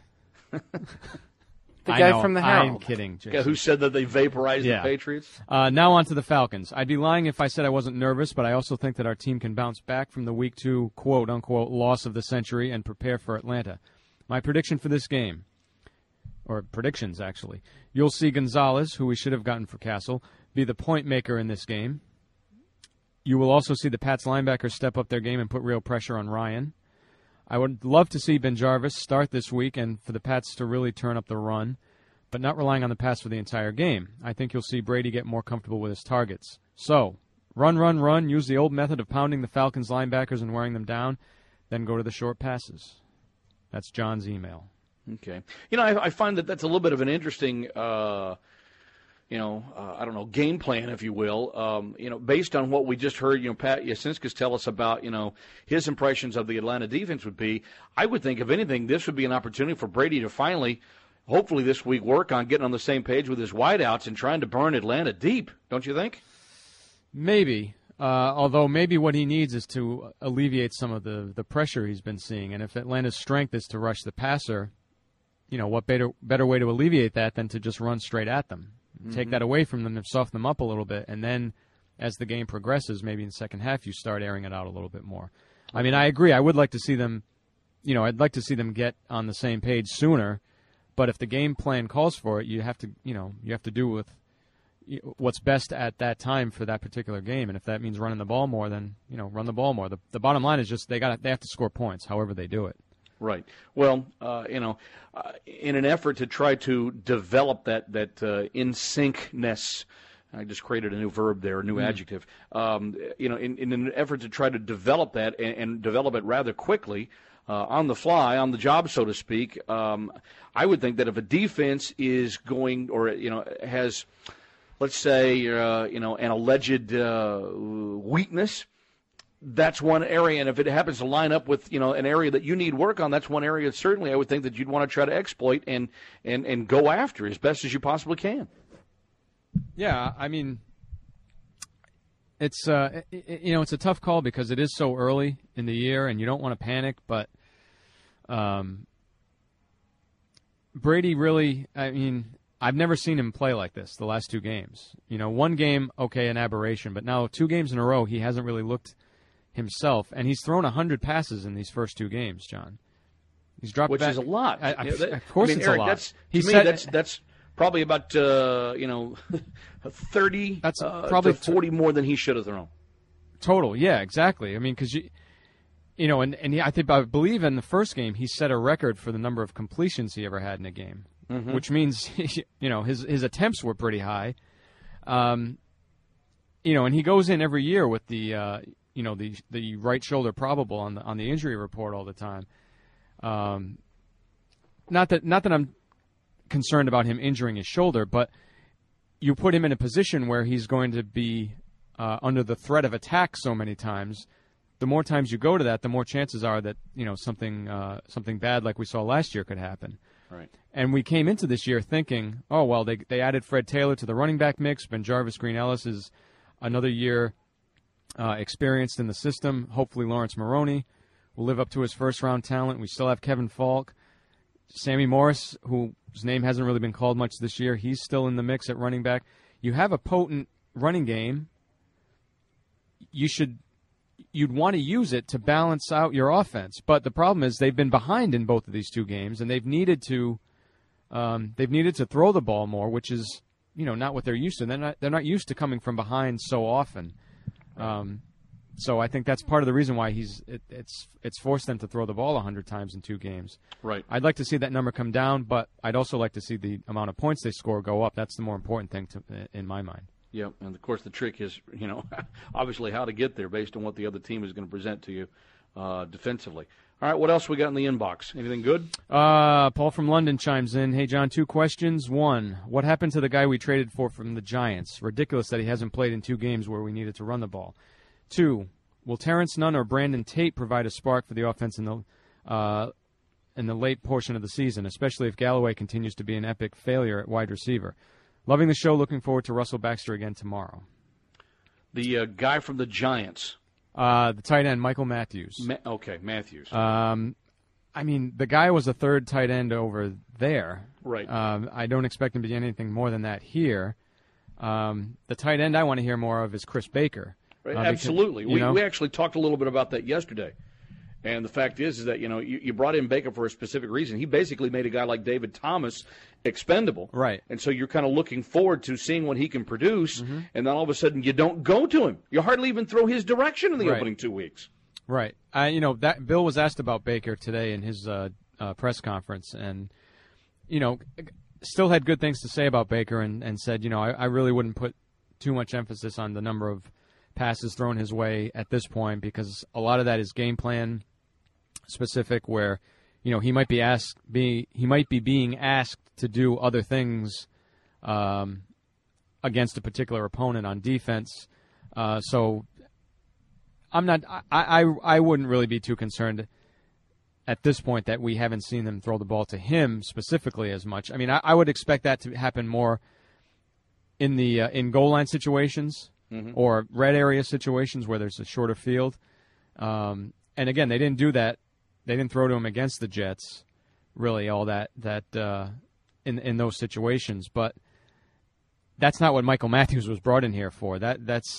The guy from the Herald. I'm kidding, Jason. Guy who said that they vaporized the Patriots? Now on to the Falcons. I'd be lying if I said I wasn't nervous, but I also think that our team can bounce back from the Week 2 quote-unquote loss of the century and prepare for Atlanta. My prediction for this game, or predictions actually, you'll see Gonzalez, who we should have gotten for Castle, be the point maker in this game. You will also see the Pats linebackers step up their game and put real pressure on Ryan. I would love to see Ben Jarvis start this week and for the Pats to really turn up the run, but not relying on the pass for the entire game. I think you'll see Brady get more comfortable with his targets. So, run, use the old method of pounding the Falcons linebackers and wearing them down, then go to the short passes. That's John's email. Okay. I find that that's a little bit of an interesting, game plan, if you will. Based on what we just heard, Pat Yasinskis tell us about, his impressions of the Atlanta defense would be, I would think, if anything, this would be an opportunity for Brady to finally, hopefully this week, work on getting on the same page with his wideouts and trying to burn Atlanta deep. Don't you think? Maybe. Although maybe what he needs is to alleviate some of the pressure he's been seeing. And if Atlanta's strength is to rush the passer, what better way to alleviate that than to just run straight at them? Take that away from them and soften them up a little bit. And then as the game progresses, maybe in the second half, you start airing it out a little bit more. I mean, I agree. I would like to see them, I'd like to see them get on the same page sooner. But if the game plan calls for it, you have to do with what's best at that time for that particular game, and if that means running the ball more, then run the ball more. The bottom line is just they have to score points, however they do it. Right. Well, in an effort to try to develop that in syncness, I just created a new verb there, a new adjective. In an effort to try to develop that and develop it rather quickly. On the fly, on the job, so to speak, I would think that if a defense is going or has, let's say, an alleged weakness, that's one area. And if it happens to line up with, an area that you need work on, that's one area certainly I would think that you'd want to try to exploit and go after as best as you possibly can. Yeah, I mean, it's it's a tough call because it is so early in the year and you don't want to panic, but Brady really, I've never seen him play like this the last 2 games. One game, okay, an aberration, but now 2 games in a row, he hasn't really looked himself, and he's thrown 100 passes in these first 2 games, John. He's dropped Which back. is a lot. Of course it's Eric, a lot. That's probably about 30 that's probably to 40 more than he should have thrown. Total, yeah, exactly. I mean, because I believe in the first game he set a record for the number of completions he ever had in a game, which means his attempts were pretty high. And he goes in every year with the right shoulder probable on the injury report all the time. Not that I'm concerned about him injuring his shoulder, but you put him in a position where he's going to be under the threat of attack so many times. The more times you go to that, the more chances are that something bad like we saw last year could happen. Right. And we came into this year thinking, oh, well, they added Fred Taylor to the running back mix. BenJarvus Green-Ellis is another year experienced in the system. Hopefully Lawrence Maroney will live up to his first-round talent. We still have Kevin Falk. Sammy Morris, whose name hasn't really been called much this year, he's still in the mix at running back. You have a potent running game. You'd want to use it to balance out your offense. But the problem is they've been behind in both of these two games, and they've needed to throw the ball more, which is not what they're used to. They're not used to coming from behind so often. So I think that's part of the reason why it's forced them to throw the ball 100 times in 2 games. Right. I'd like to see that number come down, but I'd also like to see the amount of points they score go up. That's the more important thing in my mind. Yeah, and of course the trick is, obviously how to get there based on what the other team is going to present to you defensively. All right, what else we got in the inbox? Anything good? Paul from London chimes in. Hey, John, 2 questions. 1, what happened to the guy we traded for from the Giants? Ridiculous that he hasn't played in 2 games where we needed to run the ball. 2, will Terrence Nunn or Brandon Tate provide a spark for the offense in the late portion of the season, especially if Galloway continues to be an epic failure at wide receiver? Loving the show. Looking forward to Russell Baxter again tomorrow. The guy from the Giants. The tight end, Michael Matthews. Matthews. I mean, the guy was a third tight end over there. Right. I don't expect him to be anything more than that here. The tight end I want to hear more of is Chris Baker. Right, absolutely. We actually talked a little bit about that yesterday. And the fact is that, you brought in Baker for a specific reason. He basically made a guy like David Thomas expendable. Right. And so you're kind of looking forward to seeing what he can produce, and then all of a sudden you don't go to him. You hardly even throw his direction in the opening 2 weeks. Right. That Bill was asked about Baker today in his press conference, and, still had good things to say about Baker and said, I really wouldn't put too much emphasis on the number of passes thrown his way at this point, because a lot of that is game plan specific, where he might be being asked to do other things against a particular opponent on defense. So I'm not. I wouldn't really be too concerned at this point that we haven't seen them throw the ball to him specifically as much. I mean, I would expect that to happen more in goal line situations. Or red area situations where there's a shorter field. And again, they didn't do that. They didn't throw to him against the Jets, really, all that in those situations. But that's not what Michael Matthews was brought in here for. That's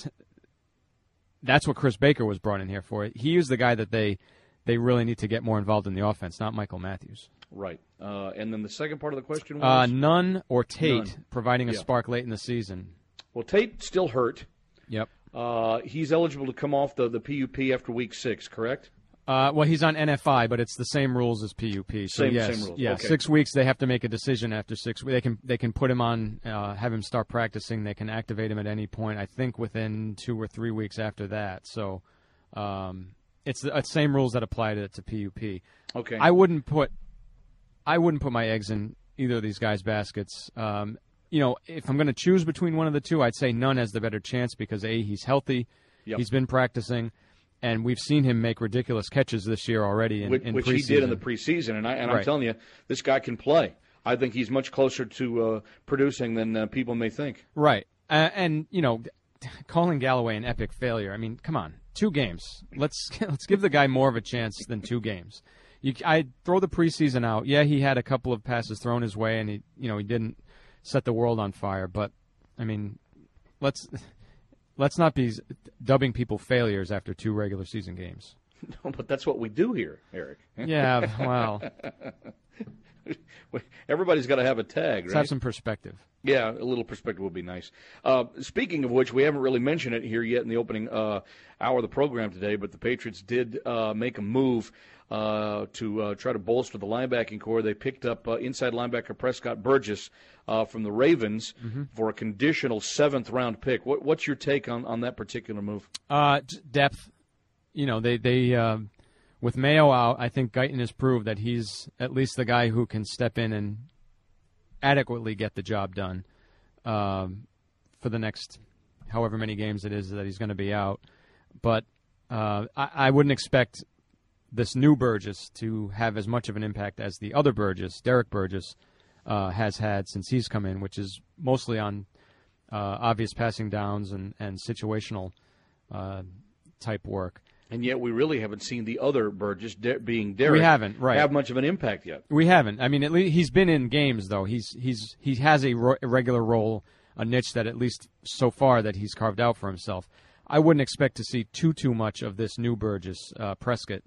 what Chris Baker was brought in here for. He is the guy that they really need to get more involved in the offense, not Michael Matthews. Right. And then the second part of the question was? Nunn or Tate providing a spark late in the season. Well, Tate still hurt. Yep. He's eligible to come off the PUP after week 6, correct? Well, he's on NFI, but it's the same rules as PUP. So same yes, rules. Yeah, Okay. 6 weeks. They have to make a decision after 6 weeks. They can put him on, have him start practicing. They can activate him at any point. I think within 2 or 3 weeks after that. So it's the same rules that apply to PUP. Okay. I wouldn't put my eggs in either of these guys' baskets. If I'm going to choose between one of the two, I'd say Nunn has the better chance because, A, he's healthy, he's been practicing, and we've seen him make ridiculous catches this year already in which preseason. He did in the preseason, and I'm telling you, this guy can play. I think he's much closer to producing than people may think. Right. And calling Galloway an epic failure, I mean, come on, 2 games. Let's give the guy more of a chance than 2 games. I throw the preseason out. Yeah, he had a couple of passes thrown his way, and he didn't set the world on fire, but I mean, let's not be dubbing people failures after 2 regular season games. No, but that's what we do here, Eric. Yeah, well, everybody's got to have a tag, let's right? have some perspective. Yeah, a little perspective would be nice. Speaking of which, we haven't really mentioned it here yet in the opening hour of the program today, but the Patriots did make a move to try to bolster the linebacking core. They picked up inside linebacker Prescott Burgess from the Ravens for a conditional 7th-round pick. What's your take on that particular move? Depth. They with Mayo out, I think Guyton has proved that he's at least the guy who can step in and adequately get the job done for the next however many games it is that he's going to be out. But I wouldn't expect this new Burgess to have as much of an impact as the other Burgess, Derek Burgess, has had since he's come in, which is mostly on obvious passing downs and situational type work. And yet we really haven't seen the other Burgess, being Derek, we haven't, right, have much of an impact yet. We haven't. I mean, at least he's been in games, though. He has a regular role, a niche that at least so far that he's carved out for himself. I wouldn't expect to see too much of this new Burgess, Prescott,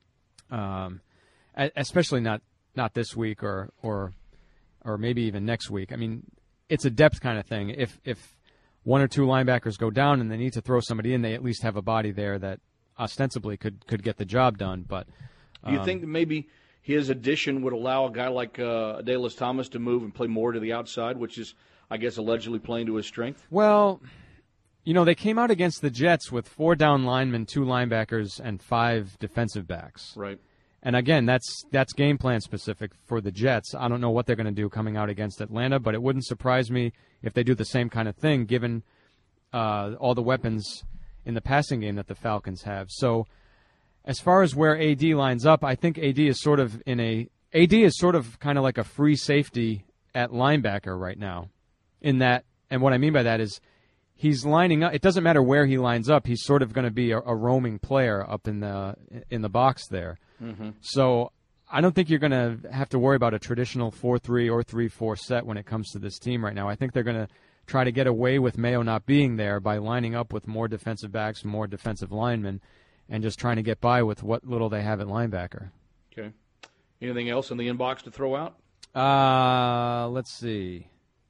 especially not this week or maybe even next week. I mean, it's a depth kind of thing. If one or two linebackers go down and they need to throw somebody in, they at least have a body there that ostensibly could get the job done. But do you think that maybe his addition would allow a guy like Adalius Thomas to move and play more to the outside, which is, I guess, allegedly playing to his strength? Well, they came out against the Jets with 4 down linemen, 2 linebackers, and 5 defensive backs. Right. And again, that's game plan specific for the Jets. I don't know what they're going to do coming out against Atlanta, but it wouldn't surprise me if they do the same kind of thing, given all the weapons in the passing game that the Falcons have. So as far as where AD lines up, I think AD is sort of kind of like a free safety at linebacker right now. In that, and what I mean by that is he's lining up. It doesn't matter where he lines up. He's sort of going to be a roaming player up in the box there. Mm-hmm. So I don't think you're going to have to worry about a traditional 4-3 or 3-4 set when it comes to this team right now. I think they're going to try to get away with Mayo not being there by lining up with more defensive backs, more defensive linemen, and just trying to get by with what little they have at linebacker. Okay. Anything else in the inbox to throw out? Let's see.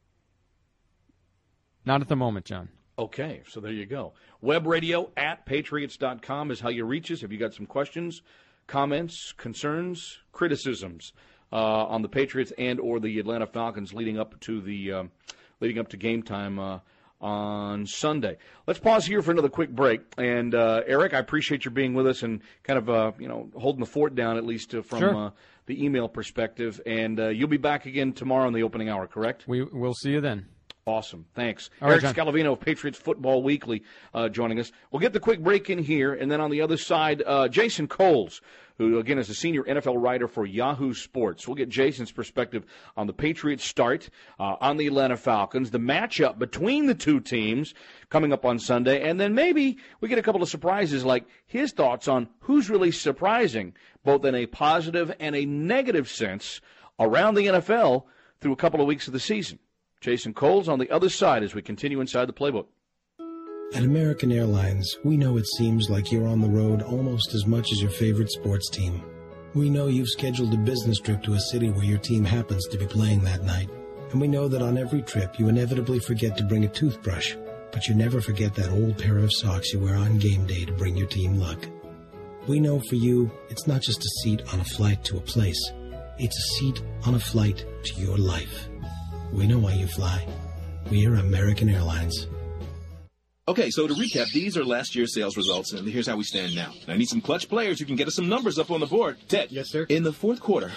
Not at the moment, John. Okay, so there you go. Webradio@patriots.com is how you reach us. If you got some questions, comments, concerns, criticisms on the Patriots and or the Atlanta Falcons leading up to game time on Sunday. Let's pause here for another quick break. And Eric, I appreciate your being with us and kind of holding the fort down at least from sure. The email perspective. And you'll be back again tomorrow in the opening hour, correct? We'll see you then. Awesome. Thanks. All Eric right, Scalavino of Patriots Football Weekly joining us. We'll get the quick break in here, and then on the other side, Jason Coles, who, again, is a senior NFL writer for Yahoo Sports. We'll get Jason's perspective on the Patriots start, on the Atlanta Falcons, the matchup between the two teams coming up on Sunday, and then maybe we get a couple of surprises, like his thoughts on who's really surprising, both in a positive and a negative sense, around the NFL through a couple of weeks of the season. Jason Coles on the other side as we continue inside the playbook. At American Airlines, we know it seems like you're on the road almost as much as your favorite sports team. We know you've scheduled a business trip to a city where your team happens to be playing that night. And we know that on every trip you inevitably forget to bring a toothbrush, but you never forget that old pair of socks you wear on game day to bring your team luck. We know for you, it's not just a seat on a flight to a place. It's a seat on a flight to your life. We know why you fly. We're American Airlines. Okay, so to recap, these are last year's sales results, and here's how we stand now. I need some clutch players who can get us some numbers up on the board. Ted. Yes, sir? In the fourth quarter.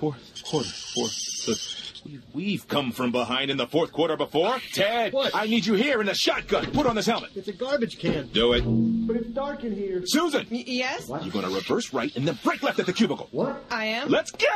We've come from behind in the fourth quarter before. Ted, what? I need you here in the shotgun. Put on this helmet. It's a garbage can. Do it. But it's dark in here. Susan! Yes? What? You're going to reverse right and then break left at the cubicle. What? I am. Let's go!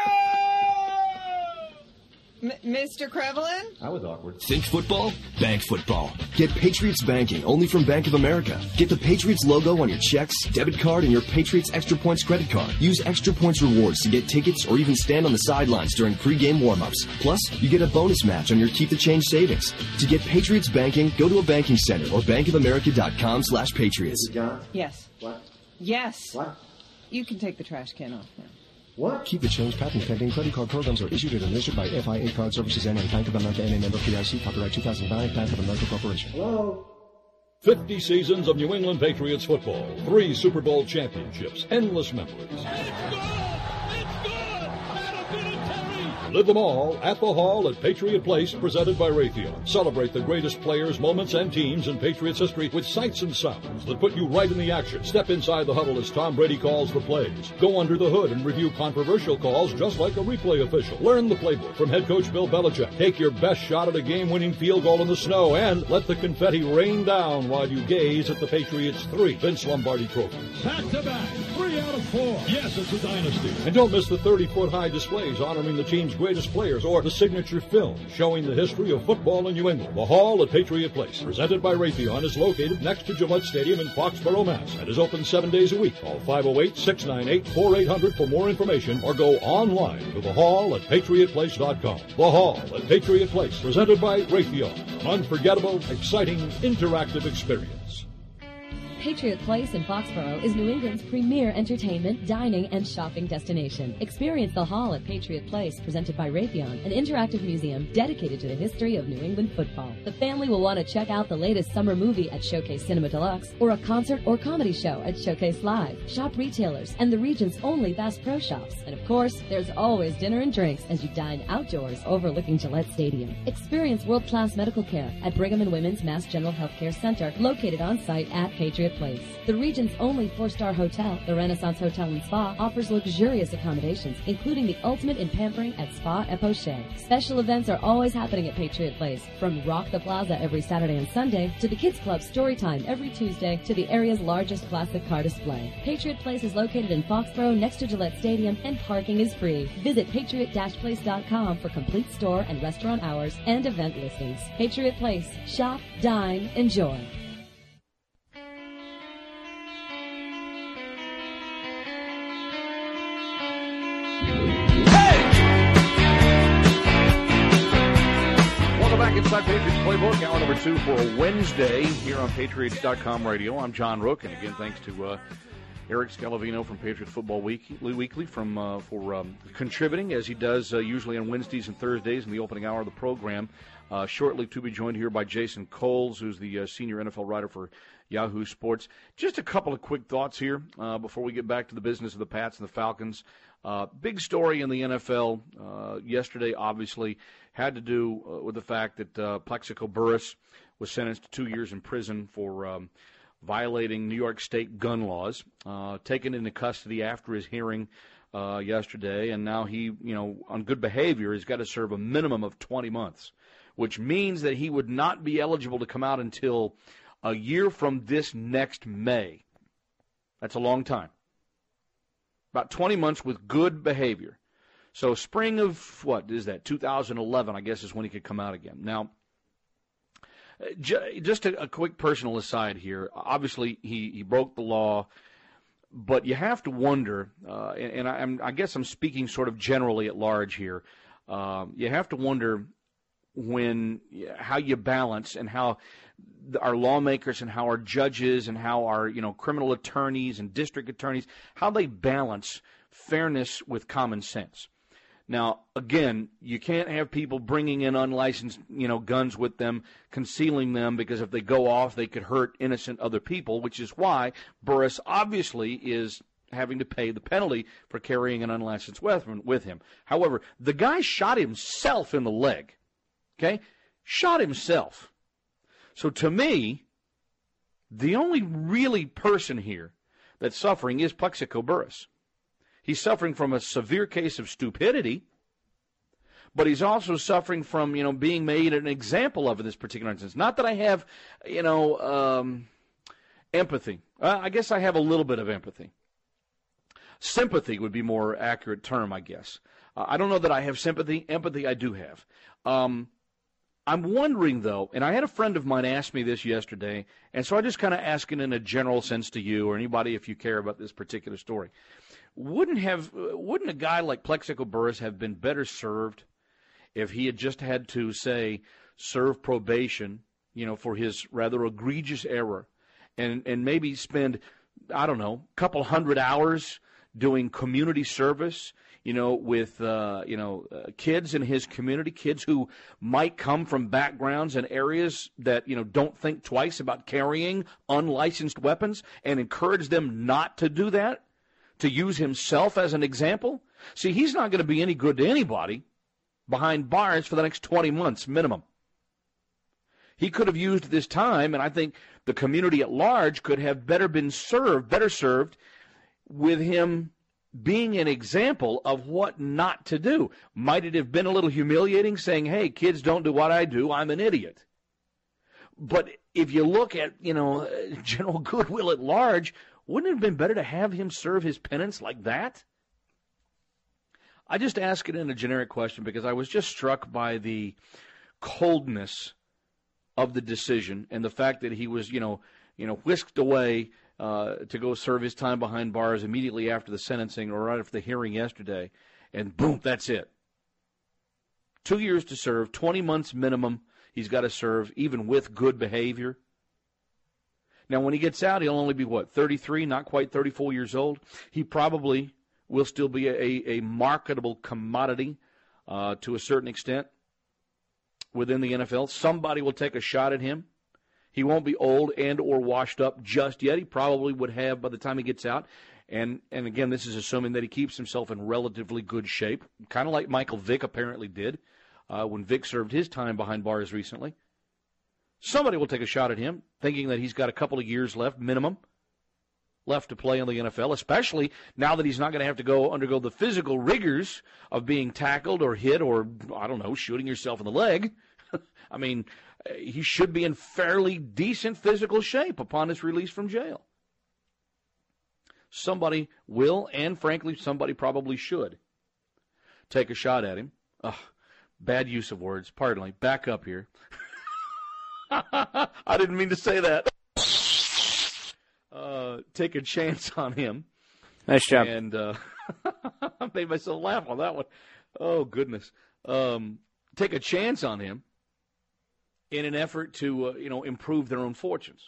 Mr. Krevelin? That was awkward. Think football? Bank football. Get Patriots banking only from Bank of America. Get the Patriots logo on your checks, debit card, and your Patriots Extra Points credit card. Use Extra Points rewards to get tickets or even stand on the sidelines during pregame warm-ups. Plus, you get a bonus match on your Keep the Change savings. To get Patriots banking, go to a banking center or bankofamerica.com/Patriots. John? Yes. What? Yes. What? You can take the trash can off now. What? Keep the Change patent pending. Credit card programs are issued and administered by FIA Card Services N.A. Bank of America N.A. member FDIC. Copyright 2009. Bank of America Corporation. Hello? 50 seasons of New England Patriots football. 3 Super Bowl championships. Endless memories. Live them all at the Hall at Patriot Place, presented by Raytheon. Celebrate the greatest players, moments, and teams in Patriots history with sights and sounds that put you right in the action. Step inside the huddle as Tom Brady calls the plays. Go under the hood and review controversial calls just like a replay official. Learn the playbook from head coach Bill Belichick. Take your best shot at a game-winning field goal in the snow and let the confetti rain down while you gaze at the Patriots' 3 Vince Lombardi trophies. Back-to-back, 3 out out of 4. Yes, it's a dynasty. And don't miss the 30-foot-high displays honoring the team's greatest players or the signature film showing the history of football in New England. The Hall at Patriot Place, presented by Raytheon, is located next to Gillette Stadium in Foxborough, Mass. and is open 7 days a week. Call 508-698-4800 for more information or go online to thehallatpatriotplace.com. The Hall at Patriot Place, presented by Raytheon. An unforgettable, exciting, interactive experience. Patriot Place in Foxborough is New England's premier entertainment, dining, and shopping destination. Experience the Hall at Patriot Place, presented by Raytheon, an interactive museum dedicated to the history of New England football. The family will want to check out the latest summer movie at Showcase Cinema Deluxe or a concert or comedy show at Showcase Live. Shop retailers and the region's only Bass Pro Shops. And of course, there's always dinner and drinks as you dine outdoors overlooking Gillette Stadium. Experience world-class medical care at Brigham and Women's Mass General Healthcare Center, located on site at Patriot Place. The region's only 4-star hotel, the Renaissance Hotel and Spa, offers luxurious accommodations, including the ultimate in pampering at Spa Epochet. Special events are always happening at Patriot Place, from Rock the Plaza every Saturday and Sunday, to the Kids Club Storytime every Tuesday, to the area's largest classic car display. Patriot Place is located in Foxborough next to Gillette Stadium, and parking is free. Visit patriot-place.com for complete store and restaurant hours and event listings. Patriot Place. Shop, dine, enjoy. Inside Patriots Playbook, hour number 2 for a Wednesday here on Patriots.com radio. I'm John Rook, and again, thanks to Eric Scalavino from Patriots Football Weekly for contributing, as he does usually on Wednesdays and Thursdays in the opening hour of the program. Shortly to be joined here by Jason Coles, who's the senior NFL writer for Yahoo Sports. Just a couple of quick thoughts here before we get back to the business of the Pats and the Falcons. Big story in the NFL yesterday, obviously, had to do with the fact that Plexico Burress was sentenced to 2 years in prison for violating New York State gun laws, taken into custody after his hearing yesterday, and now he, on good behavior, has got to serve a minimum of 20 months, which means that he would not be eligible to come out until a year from this next May. That's a long time. About 20 months with good behavior. So spring of, 2011, I guess, is when he could come out again. Now, just a quick personal aside here. Obviously, he broke the law, but you have to wonder, and I guess I'm speaking sort of generally at large here, you have to wonder how you balance and how our lawmakers and how our judges and how our criminal attorneys and district attorneys, how they balance fairness with common sense. Now, again, you can't have people bringing in unlicensed, guns with them, concealing them, because if they go off, they could hurt innocent other people, which is why Burress obviously is having to pay the penalty for carrying an unlicensed weapon with him. However, the guy shot himself in the leg, okay? Shot himself. So to me, the only really person here that's suffering is Plexico Burress. He's suffering from a severe case of stupidity, but he's also suffering from, being made an example of in this particular instance. Not that I have, empathy. I guess I have a little bit of empathy. Sympathy would be a more accurate term, I guess. I don't know that I have sympathy. Empathy I do have. I'm wondering, though, and I had a friend of mine ask me this yesterday, and so I just kind of ask it in a general sense to you or anybody if you care about this particular story. Wouldn't a guy like Plexico Burress have been better served if he had just had to, say, serve probation, for his rather egregious error, and maybe spend, I don't know, a couple hundred hours doing community service, with kids in his community, kids who might come from backgrounds and areas that, don't think twice about carrying unlicensed weapons, and encourage them not to do that, to use himself as an example? See, he's not going to be any good to anybody behind bars for the next 20 months minimum. He could have used this time, and I think the community at large could have better served with him being an example of what not to do. Might it have been a little humiliating saying, hey, kids, don't do what I do, I'm an idiot. But if you look at, general goodwill at large, Wouldn't it have been better to have him serve his penance like that? I just ask it in a generic question because I was just struck by the coldness of the decision and the fact that he was, whisked away to go serve his time behind bars immediately after the sentencing or right after the hearing yesterday, and boom, that's it. 2 years to serve, 20 months minimum he's got to serve, even with good behavior. Now, when he gets out, he'll only be, 33, not quite 34 years old. He probably will still be a marketable commodity to a certain extent within the NFL. Somebody will take a shot at him. He won't be old and or washed up just yet. He probably would have by the time he gets out. And again, this is assuming that he keeps himself in relatively good shape, kind of like Michael Vick apparently did when Vick served his time behind bars recently. Somebody will take a shot at him, thinking that he's got a couple of years left, minimum, left to play in the NFL, especially now that he's not going to have to undergo the physical rigors of being tackled or hit or, shooting yourself in the leg. I mean, he should be in fairly decent physical shape upon his release from jail. Somebody will, and frankly, somebody probably should take a shot at him. Bad use of words. Pardon me. Back up here. I didn't mean to say that. Take a chance on him. Nice job. And I made myself laugh on that one. Oh, goodness. Take a chance on him in an effort to, improve their own fortunes.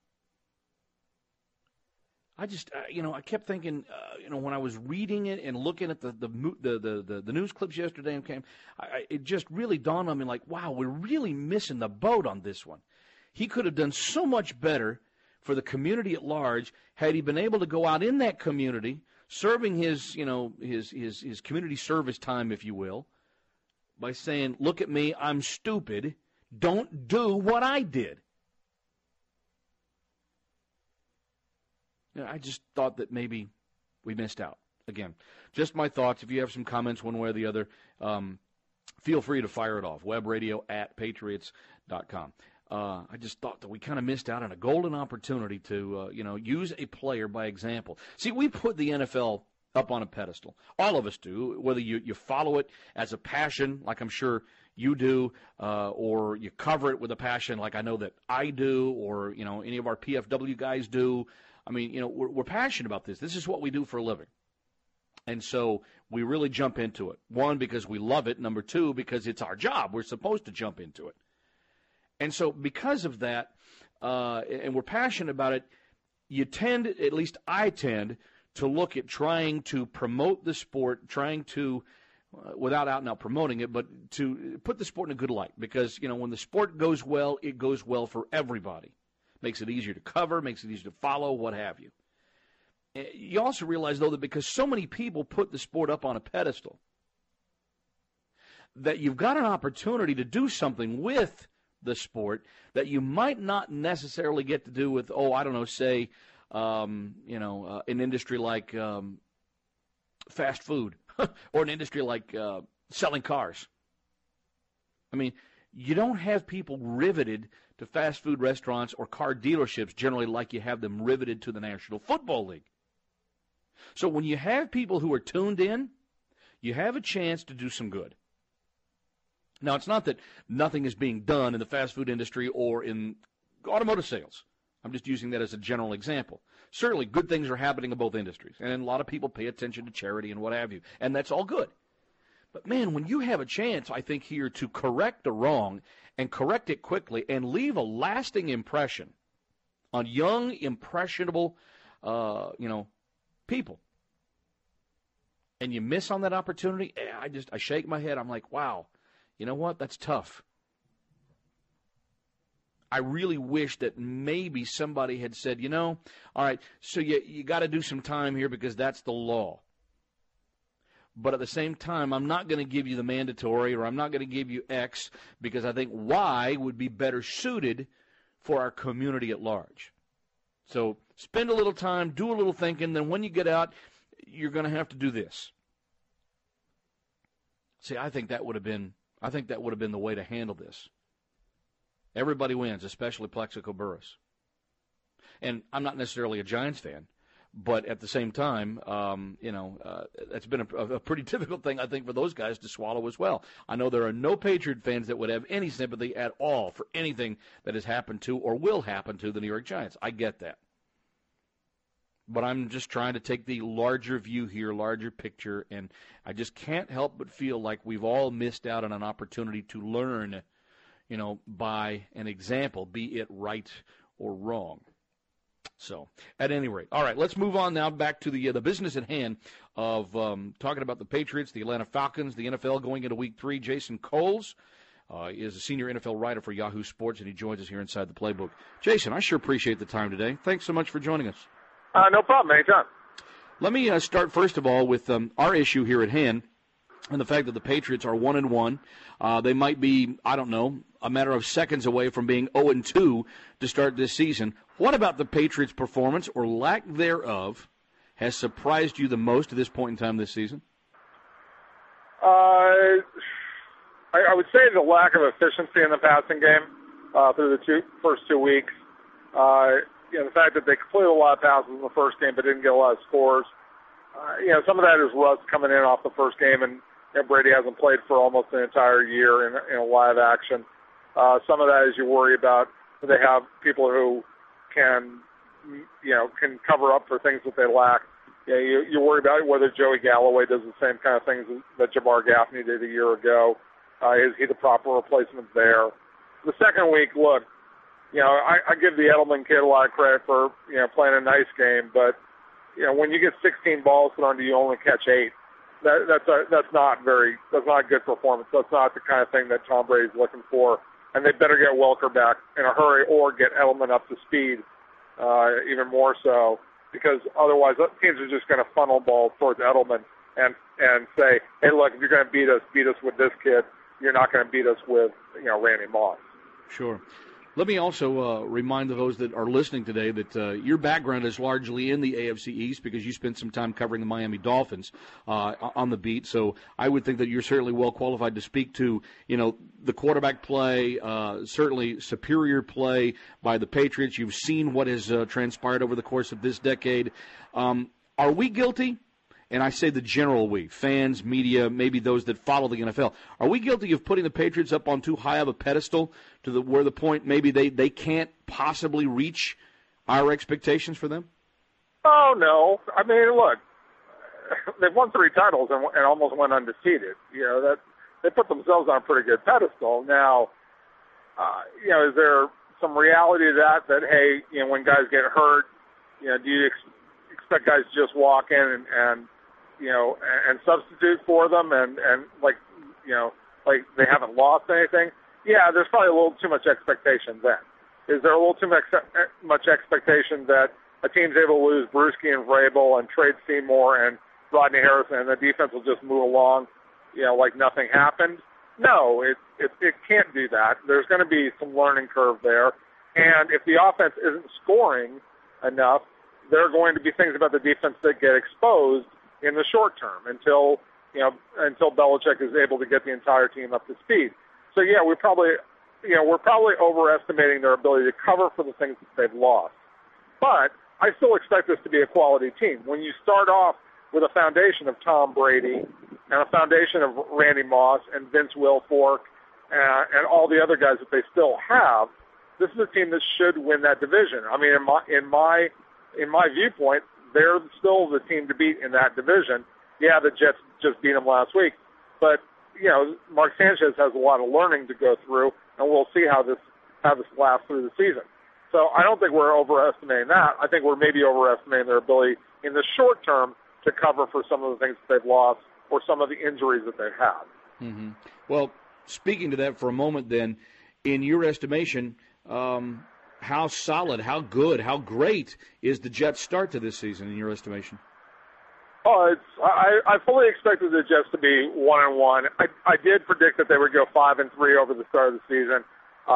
I just, I kept thinking, when I was reading it and looking at the news clips yesterday, it just really dawned on me like, wow, we're really missing the boat on this one. He could have done so much better for the community at large had he been able to go out in that community, serving his community service time, if you will, by saying, look at me, I'm stupid, don't do what I did. I just thought that maybe we missed out. Again, just my thoughts. If you have some comments one way or the other, feel free to fire it off. webradio@patriots.com. I just thought that we kind of missed out on a golden opportunity to, use a player by example. See, we put the NFL up on a pedestal. All of us do, whether you follow it as a passion, like I'm sure you do, or you cover it with a passion like I know that I do, or, any of our PFW guys do. I mean, we're passionate about this. This is what we do for a living. And so we really jump into it. One, because we love it. Number two, because it's our job. We're supposed to jump into it. And so because of that, and we're passionate about it, you tend, at least I tend, to look at trying to promote the sport, trying to, without out and out promoting it, but to put the sport in a good light. Because, when the sport goes well, it goes well for everybody. Makes it easier to cover, makes it easier to follow, what have you. You also realize, though, that because so many people put the sport up on a pedestal, that you've got an opportunity to do something with the sport that you might not necessarily get to do with, say, an industry like fast food or an industry like selling cars. I mean, you don't have people riveted to fast food restaurants or car dealerships generally like you have them riveted to the National Football League. So when you have people who are tuned in, you have a chance to do some good. Now, it's not that nothing is being done in the fast food industry or in automotive sales. I'm just using that as a general example. Certainly, good things are happening in both industries, and a lot of people pay attention to charity and what have you, and that's all good. But, man, when you have a chance, I think, here to correct a wrong and correct it quickly and leave a lasting impression on young, impressionable, people, and you miss on that opportunity, I shake my head. I'm like, wow, you know what? That's tough. I really wish that maybe somebody had said, all right, so you got to do some time here because that's the law. But at the same time, I'm not going to give you the mandatory, or I'm not going to give you X because I think Y would be better suited for our community at large. So spend a little time, do a little thinking, then when you get out, you're going to have to do this. See, I think that would have been the way to handle this. Everybody wins, especially Plexico Burress. And I'm not necessarily a Giants fan, But at the same time, that's been a pretty difficult thing, I think, for those guys to swallow as well. I know there are no Patriot fans that would have any sympathy at all for anything that has happened to or will happen to the New York Giants. I get that. But I'm just trying to take the larger view here, larger picture, and I just can't help but feel like we've all missed out on an opportunity to learn, by an example, be it right or wrong. So, at any rate, all right, let's move on now back to the business at hand of talking about the Patriots, the Atlanta Falcons, the NFL going into Week 3. Jason Coles is a senior NFL writer for Yahoo Sports, and he joins us here inside the Playbook. Jason, I sure appreciate the time today. Thanks so much for joining us. No problem, anytime. Let me start, first of all, with our issue here at hand and the fact that the Patriots are 1-1. They might be, I don't know, a matter of seconds away from being 0-2 to start this season. What about the Patriots' performance or lack thereof has surprised you the most at this point in time this season? I would say the lack of efficiency in the passing game through the first 2 weeks. The fact that they completed a lot of passes in the first game but didn't get a lot of scores. Some of that is rust coming in off the first game, and Brady hasn't played for almost an entire year in a live action. Some of that is you worry about they have people who can cover up for things that they lack. You worry about whether Joey Galloway does the same kind of things that Jabbar Gaffney did a year ago. Is he the proper replacement there? The second week, look, I give the Edelman kid a lot of credit for, playing a nice game, but, when you get 16 balls thrown to you, only catch 8, that's not a good performance. That's not the kind of thing that Tom Brady's looking for. And they better get Welker back in a hurry or get Edelman up to speed, even more so, because otherwise teams are just going to funnel balls towards Edelman and say, hey, look, if you're going to beat us with this kid, you're not going to beat us with, Randy Moss. Sure. Let me also remind those that are listening today that your background is largely in the AFC East because you spent some time covering the Miami Dolphins on the beat. So I would think that you're certainly well qualified to speak to, the quarterback play, certainly superior play by the Patriots. You've seen what has transpired over the course of this decade. Are we guilty? And I say the general we, fans, media, maybe those that follow the NFL. Are we guilty of putting the Patriots up on too high of a pedestal to where the point maybe they can't possibly reach our expectations for them? Oh, no. I mean, look, they've won 3 titles and almost went undefeated. That they put themselves on a pretty good pedestal. Now, is there some reality to that, hey, when guys get hurt, do you expect guys to just walk in and substitute for them and like they haven't lost anything? Yeah, there's probably a little too much expectation then. Is there a little too much expectation that a team's able to lose Bruschi and Vrabel and trade Seymour and Rodney Harrison and the defense will just move along, like nothing happened? No, it can't do that. There's going to be some learning curve there. And if the offense isn't scoring enough, there are going to be things about the defense that get exposed in the short term until Belichick is able to get the entire team up to speed. So yeah, we're probably overestimating their ability to cover for the things that they've lost. But I still expect this to be a quality team. When you start off with a foundation of Tom Brady and a foundation of Randy Moss and Vince Wilfork and all the other guys that they still have, this is a team that should win that division. I mean, in my viewpoint, they're still the team to beat in that division. Yeah, the Jets just beat them last week, but Mark Sanchez has a lot of learning to go through, and we'll see how this lasts through the season. So I don't think we're overestimating that. I think we're maybe overestimating their ability in the short term to cover for some of the things that they've lost or some of the injuries that they've had. Mm-hmm. Well, speaking to that for a moment, then, in your estimation, how solid, how good, how great is the Jets' start to this season in your estimation? Oh, I fully expected the Jets to be 1-1. I did predict that they would go 5-3 over the start of the season,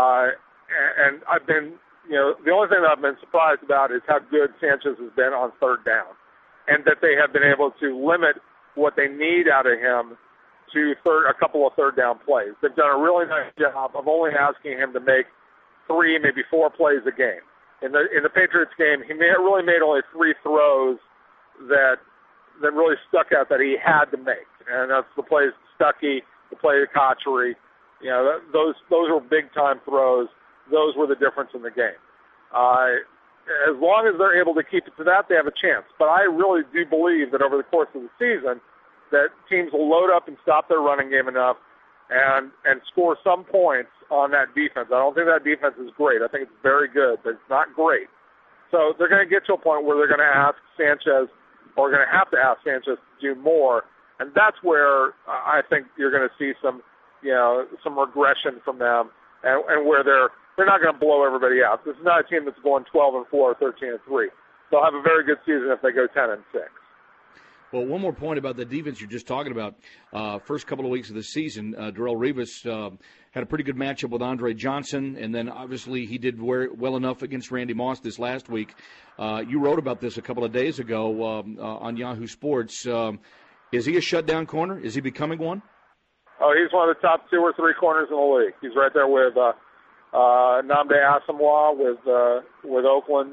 and I've been, the only thing that I've been surprised about is how good Sanchez has been on third down, and that they have been able to limit what they need out of him to a couple of third down plays. They've done a really nice job of only asking him to make 3, maybe 4 plays a game. In the Patriots game, he really made only 3 throws that really stuck out that he had to make, and that's the play to Stuckey, the play to Cotchery. You know, those were big time throws. Those were the difference in the game. As long as they're able to keep it to that, they have a chance. But I really do believe that over the course of the season, that teams will load up and stop their running game enough and score some points on that defense. I don't think that defense is great. I think it's very good, but it's not great. So they're going to get to a point where they're going to ask Sanchez, or going to have to ask Sanchez to do more, and that's where I think you're going to see some regression from them, and where they're not going to blow everybody out. This is not a team that's going 12-4 or 13-3. They'll have a very good season if they go 10-6. Well, one more point about the defense you're just talking about. First couple of weeks of the season, Darrelle Revis had a pretty good matchup with Andre Johnson, and then obviously he did well enough against Randy Moss this last week. You wrote about this a couple of days ago on Yahoo Sports. Is he a shutdown corner? Is he becoming one? Oh, he's one of the top 2 or 3 corners in the league. He's right there with Nnamdi Asomugha with Oakland.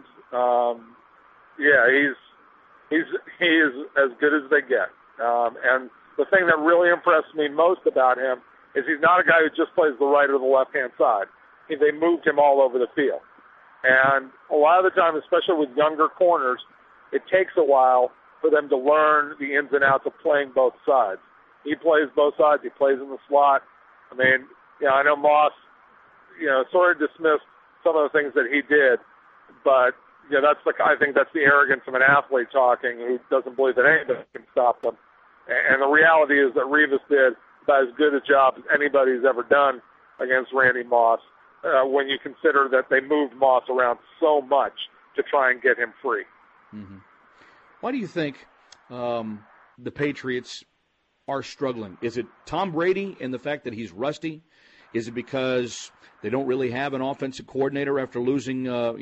He is as good as they get. And the thing that really impressed me most about him is he's not a guy who just plays the right or the left-hand side. They moved him all over the field. And a lot of the time, especially with younger corners, it takes a while for them to learn the ins and outs of playing both sides. He plays both sides. He plays in the slot. I mean, I know Moss, sort of dismissed some of the things that he did, but I think that's the arrogance of an athlete talking who doesn't believe that anybody can stop them. And the reality is that Revis did about as good a job as anybody's ever done against Randy Moss when you consider that they moved Moss around so much to try and get him free. Mm-hmm. Why do you think the Patriots are struggling? Is it Tom Brady and the fact that he's rusty? Is it because they don't really have an offensive coordinator after losing, to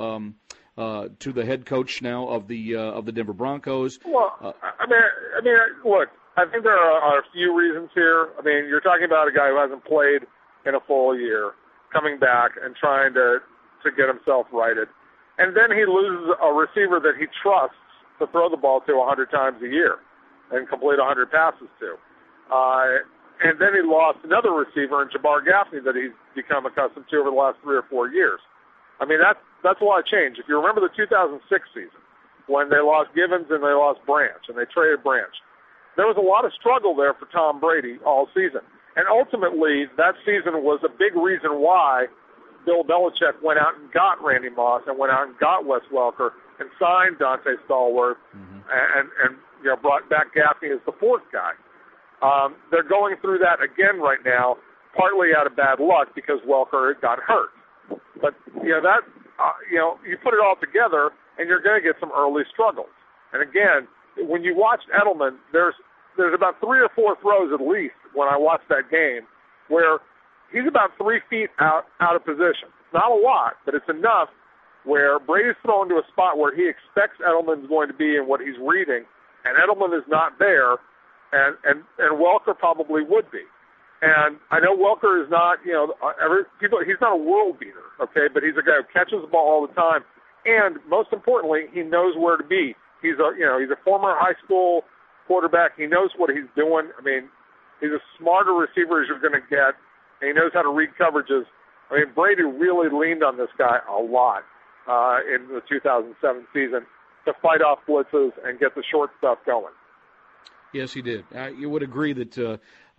the head coach now of the Denver Broncos? Well, I mean, look, I think there are a few reasons here. I mean, you're talking about a guy who hasn't played in a full year, coming back and trying to get himself righted, and then he loses a receiver that he trusts to throw the ball to 100 times a year and complete 100 passes to. And then he lost another receiver in Jabbar Gaffney that he's become accustomed to over the last 3 or 4 years. I mean, that's a lot of change. If you remember the 2006 season, when they lost Givens and they lost Branch, and they traded Branch, there was a lot of struggle there for Tom Brady all season. And ultimately, that season was a big reason why Bill Belichick went out and got Randy Moss and went out and got Wes Welker and signed Dante Stallworth and brought back Gaffney as the fourth guy. They're going through that again right now, partly out of bad luck because Welker got hurt. But you put it all together, and you're going to get some early struggles. And again, when you watch Edelman, there's about 3 or 4 throws at least when I watch that game where he's about 3 feet out of position. It's not a lot, but it's enough where Brady's thrown to a spot where he expects Edelman's going to be and what he's reading, and Edelman is not there, and Welker probably would be. And I know Welker is not, he's not a world beater, okay, but he's a guy who catches the ball all the time, and most importantly, he knows where to be. He's a former high school quarterback. He knows what he's doing. I mean, he's a smarter receiver as you're going to get, and he knows how to read coverages. I mean, Brady really leaned on this guy a lot in the 2007 season to fight off blitzes and get the short stuff going. Yes, he did. You would agree that,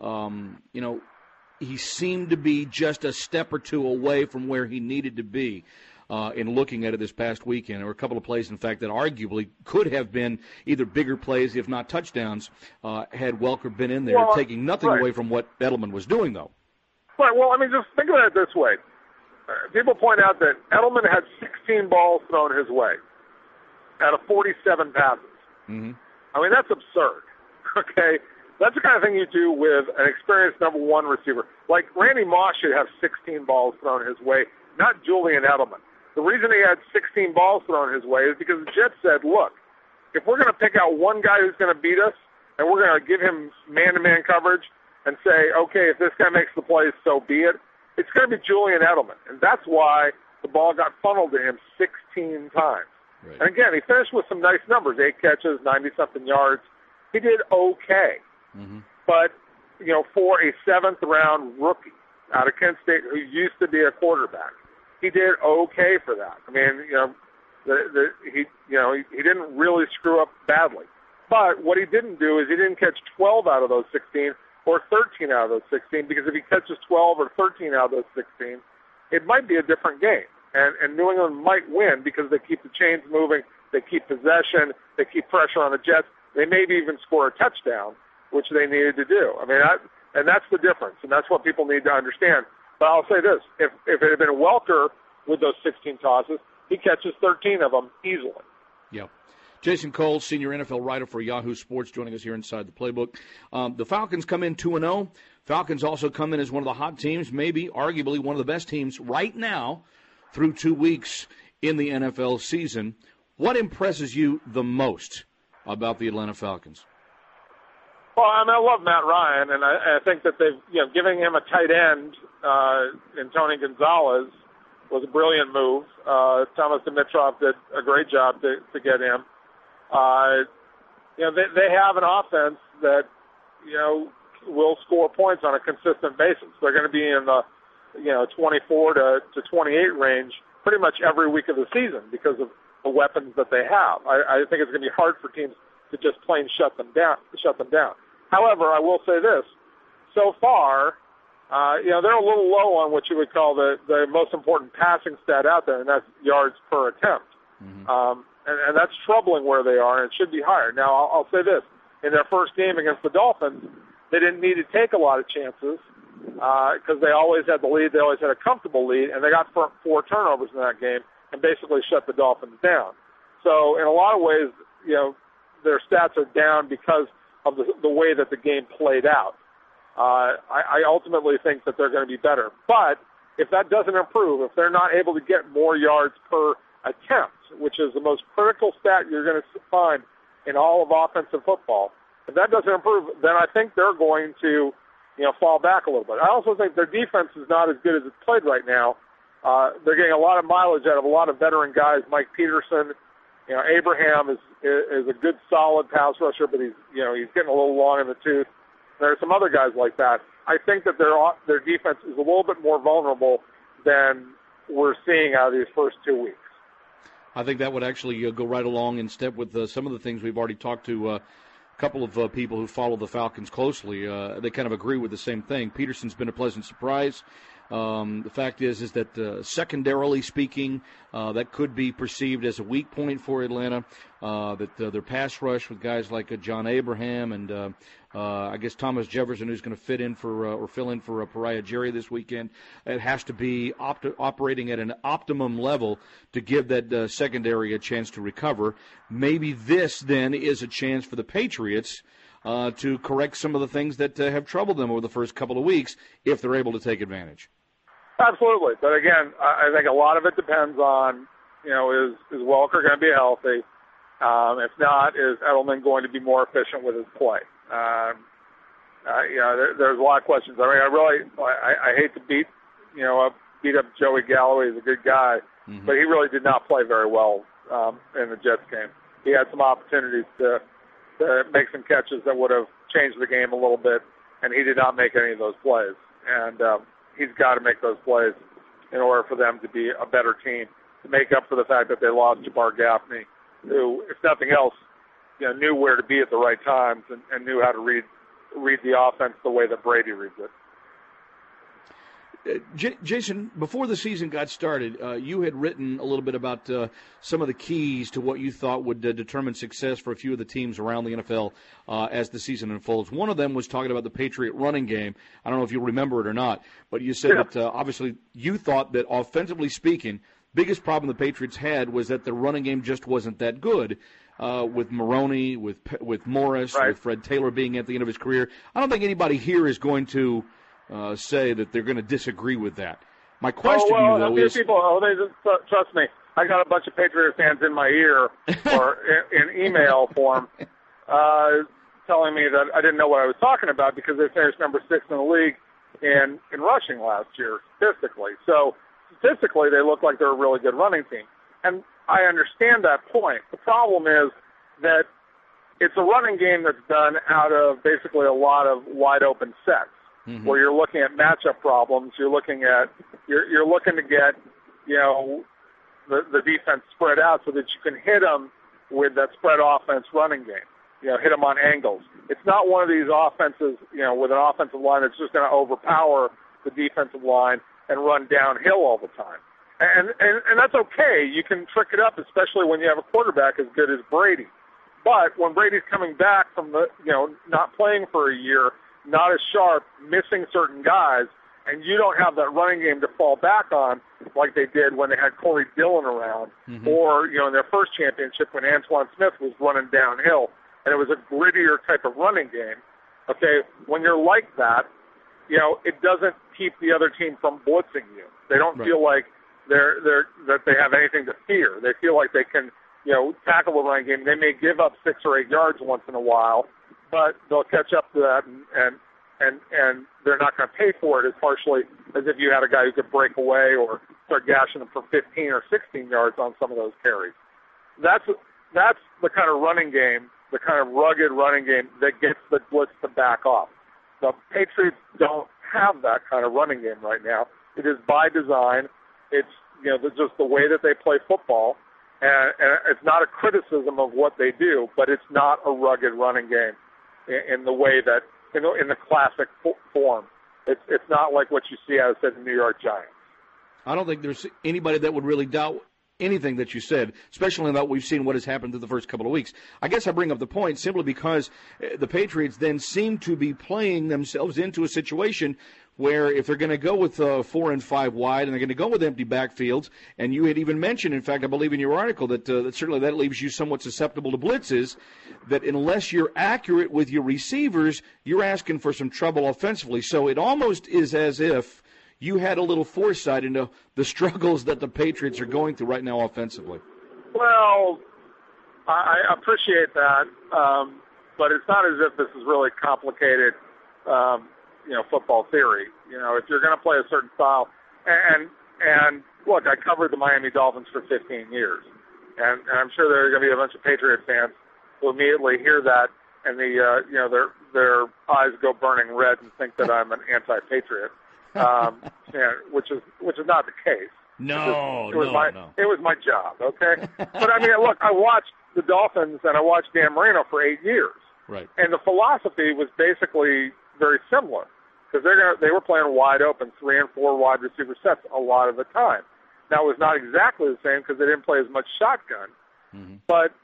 he seemed to be just a step or two away from where he needed to be in looking at it this past weekend. There were a couple of plays, in fact, that arguably could have been either bigger plays, if not touchdowns, had Welker been in there, taking nothing away from what Edelman was doing, though. Right. Well, I mean, just think about it this way. People point out that Edelman had 16 balls thrown his way out of 47 passes. Mm-hmm. I mean, that's absurd. Okay? That's the kind of thing you do with an experienced number one receiver. Like Randy Moss should have 16 balls thrown his way, not Julian Edelman. The reason he had 16 balls thrown his way is because the Jets said, look, if we're going to pick out one guy who's going to beat us and we're going to give him man-to-man coverage and say, okay, if this guy makes the plays, so be it, it's going to be Julian Edelman. And that's why the ball got funneled to him 16 times. Right. And again, he finished with some nice numbers, 8 catches, 90-something yards. He did okay. Mm-hmm. But, for a 7th-round rookie out of Kent State who used to be a quarterback, he did okay for that. I mean, he didn't really screw up badly. But what he didn't do is he didn't catch 12 out of those 16 or 13 out of those 16, because if he catches 12 or 13 out of those 16, it might be a different game. And New England might win because they keep the chains moving, they keep possession, they keep pressure on the Jets. They maybe even score a touchdown, which they needed to do. I mean, that's the difference, and that's what people need to understand. But I'll say this, if it had been Welker with those 16 tosses, he catches 13 of them easily. Yep. Jason Cole, senior NFL writer for Yahoo Sports, joining us here inside the Playbook. The Falcons come in 2-0. Falcons also come in as one of the hot teams, maybe arguably one of the best teams right now through 2 weeks in the NFL season. What impresses you the most about the Atlanta Falcons? Well, I love Matt Ryan, and I think that they've, giving him a tight end in Tony Gonzalez was a brilliant move. Thomas Dimitroff did a great job to get him. They have an offense that, will score points on a consistent basis. They're going to be in the, 24 to 28 range pretty much every week of the season because of the weapons that they have. I think it's going to be hard for teams to just plain shut them down. However, I will say this. So far, they're a little low on what you would call the most important passing stat out there, and that's yards per attempt. Mm-hmm. And that's troubling where they are, and it should be higher. Now, I'll say this. In their first game against the Dolphins, they didn't need to take a lot of chances because they always had the lead. They always had a comfortable lead, and they got 4 turnovers in that game and basically shut the Dolphins down. So in a lot of ways, their stats are down because of the way that the game played out. I ultimately think that they're going to be better. But if that doesn't improve, if they're not able to get more yards per attempt, which is the most critical stat you're going to find in all of offensive football, if that doesn't improve, then I think they're going to, fall back a little bit. I also think their defense is not as good as it's played right now. They're getting a lot of mileage out of a lot of veteran guys. Mike Peterson, Abraham is a good, solid pass rusher, but he's getting a little long in the tooth. There are some other guys like that. I think that their defense is a little bit more vulnerable than we're seeing out of these first 2 weeks. I think that would actually go right along in step with some of the things we've already talked to a couple of people who follow the Falcons closely. They kind of agree with the same thing. Peterson's been a pleasant surprise. The fact is that secondarily speaking, that could be perceived as a weak point for Atlanta, that their pass rush with guys like John Abraham and I guess Thomas Jefferson, who's going to fill in for Pariah Jerry this weekend, it has to be operating at an optimum level to give that secondary a chance to recover. Maybe this then is a chance for the Patriots to correct some of the things that have troubled them over the first couple of weeks if they're able to take advantage. Absolutely. But again, I think a lot of it depends on, is Welker going to be healthy? If not, is Edelman going to be more efficient with his play? There's a lot of questions. I mean, I hate to beat up Joey Galloway. He's a good guy, mm-hmm. but he really did not play very well in the Jets game. He had some opportunities to make some catches that would have changed the game a little bit, and he did not make any of those plays. And he's got to make those plays in order for them to be a better team, to make up for the fact that they lost Jabbar Gaffney, who, if nothing else, knew where to be at the right times and knew how to read the offense the way that Brady reads it. Jason, before the season got started, you had written a little bit about some of the keys to what you thought would determine success for a few of the teams around the NFL as the season unfolds. One of them was talking about the Patriot running game. I don't know if you remember it or not, but you said that obviously you thought that offensively speaking, biggest problem the Patriots had was that the running game just wasn't that good. With Maroney, with Morris, right. With Fred Taylor being at the end of his career. I don't think anybody here is going to say that they're going to disagree with that. My question to you, though, is... Trust me, I got a bunch of Patriot fans in my ear or in email form telling me that I didn't know what I was talking about because they finished number 6 in the league in rushing last year, statistically. So, statistically, they look like they're a really good running team. And I understand that point. The problem is that it's a running game that's done out of basically a lot of wide open sets, where you're looking at matchup problems. You're looking to get, the defense spread out so that you can hit them with that spread offense running game. Hit them on angles. It's not one of these offenses, with an offensive line that's just going to overpower the defensive line and run downhill all the time. And that's okay. You can trick it up, especially when you have a quarterback as good as Brady. But when Brady's coming back from not playing for a year, not as sharp, missing certain guys, and you don't have that running game to fall back on like they did when they had Corey Dillon around, or, in their first championship when Antoine Smith was running downhill, and it was a grittier type of running game. Okay, when you're like that, it doesn't keep the other team from blitzing you. They don't feel like that they have anything to fear. They feel like they can, tackle the running game. They may give up 6 or 8 yards once in a while, but they'll catch up to that, and they're not going to pay for it as harshly as if you had a guy who could break away or start gashing them for 15 or 16 yards on some of those carries. That's the kind of running game, the kind of rugged running game that gets the blitz to back off. The Patriots don't have that kind of running game right now. It is by design. It's just the way that they play football, and it's not a criticism of what they do, but it's not a rugged running game in the way that in the classic form. It's not like what you see out of the New York Giants. I don't think there's anybody that would really doubt anything that you said, especially now that we've seen what has happened through the first couple of weeks. I guess I bring up the point simply because the Patriots then seem to be playing themselves into a situation where if they're going to go with 4 and 5 wide and they're going to go with empty backfields, and you had even mentioned, in fact, I believe in your article, that certainly that leaves you somewhat susceptible to blitzes, that unless you're accurate with your receivers, you're asking for some trouble offensively. So it almost is as if you had a little foresight into the struggles that the Patriots are going through right now offensively. Well, I appreciate that, but it's not as if this is really complicated, football theory. If you're going to play a certain style, and look, I covered the Miami Dolphins for 15 years, and I'm sure there are going to be a bunch of Patriot fans who immediately hear that and their eyes go burning red and think that I'm an anti-patriot. Which is not the case. No. It was my job, okay? But I mean, look, I watched the Dolphins and I watched Dan Marino for 8 years. Right. And the philosophy was basically very similar because they were playing wide open 3 and 4 wide receiver sets a lot of the time. Now, it was not exactly the same because they didn't play as much shotgun, but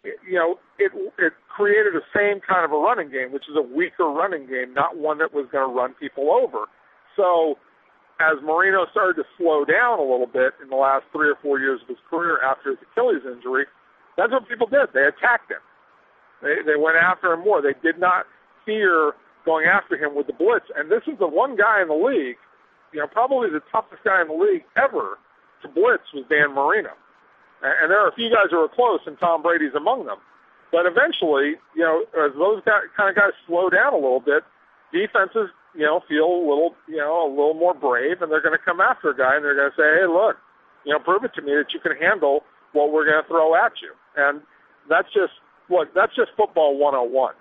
it created the same kind of a running game, which is a weaker running game, not one that was going to run people over. So as Marino started to slow down a little bit in the last 3 or 4 years of his career after his Achilles injury, that's what people did. They attacked him. They went after him more. They did not fear going after him with the blitz. And this is the one guy in the league, probably the toughest guy in the league ever to blitz was Dan Marino. And there are a few guys who are close, and Tom Brady's among them. But eventually, as those kind of guys slow down a little bit, defenses feel a little more brave, and they're going to come after a guy, and they're going to say, hey, look, prove it to me that you can handle what we're going to throw at you. And that's just football 101.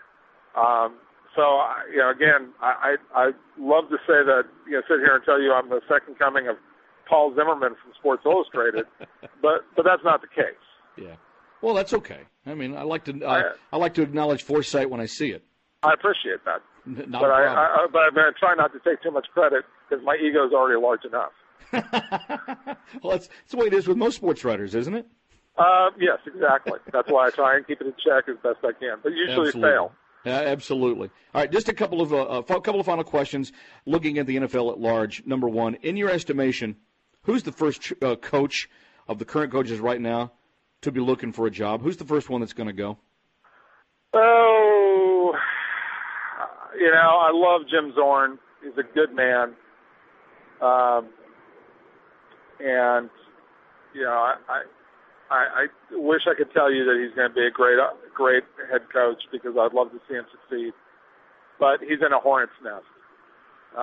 Again, I love to say that, sit here and tell you I'm the second coming of Paul Zimmerman from Sports Illustrated, but that's not the case. Yeah. Well, that's okay. I mean, I like to acknowledge foresight when I see it. I appreciate that. Not but I'm going to try not to take too much credit because my ego is already large enough. Well, that's the way it is with most sports writers, isn't it? Yes, exactly. That's why I try and keep it in check as best I can, but usually fail. Absolutely. All right, just a couple of final questions looking at the NFL at large. Number one, in your estimation, who's the first coach of the current coaches right now to be looking for a job? Who's the first one that's going to go? Oh, I love Jim Zorn. He's a good man. I wish I could tell you that he's going to be a great head coach because I'd love to see him succeed. But he's in a hornet's nest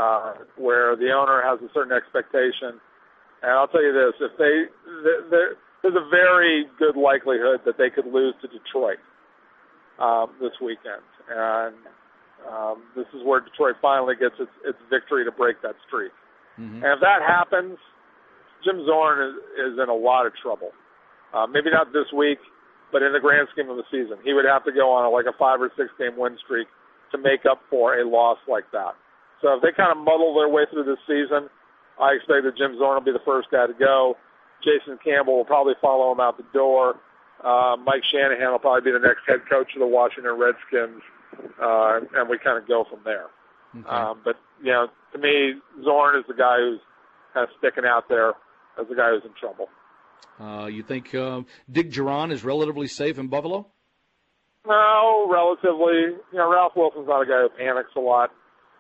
where the owner has a certain expectation. And I'll tell you this: if there's a very good likelihood that they could lose to Detroit this weekend. And this is where Detroit finally gets its victory to break that streak. Mm-hmm. And if that happens, Jim Zorn is in a lot of trouble. Maybe not this week, but in the grand scheme of the season. He would have to go on a 5 or 6 game win streak to make up for a loss like that. So if they kind of muddle their way through this season, I expect that Jim Zorn will be the first guy to go. Jason Campbell will probably follow him out the door. Mike Shanahan will probably be the next head coach of the Washington Redskins, and we kind of go from there. Okay. But, to me, Zorn is the guy who's kind of sticking out there as the guy who's in trouble. You think Dick Duran is relatively safe in Buffalo? No, relatively. Ralph Wilson's not a guy who panics a lot.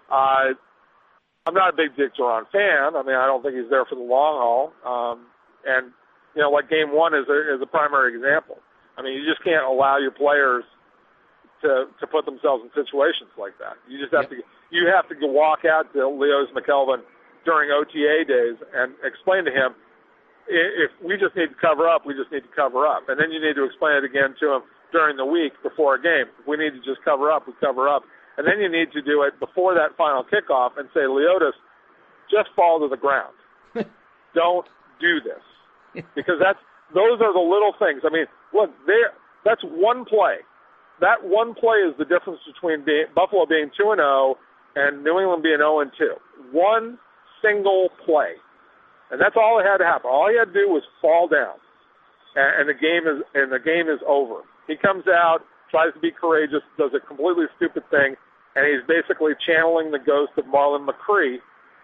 I'm not a big Dick Duran fan. I mean, I don't think he's there for the long haul. And game one is a primary example. I mean, you just can't allow your players to put themselves in situations like that. You just have to walk out to Leos McKelvin during OTA days and explain to him, if we just need to cover up, we just need to cover up. And then you need to explain it again to him during the week before a game. If we need to just cover up, we cover up. And then you need to do it before that final kickoff and say, Leotis, just fall to the ground. Don't do this. Because those are the little things. I mean, look, that's one play. That one play is the difference between Buffalo being 2-0 and New England being 0-2. One single play. And that's all that had to happen. All he had to do was fall down. And the game is over. He comes out, tries to be courageous, does a completely stupid thing, and he's basically channeling the ghost of Marlon McCree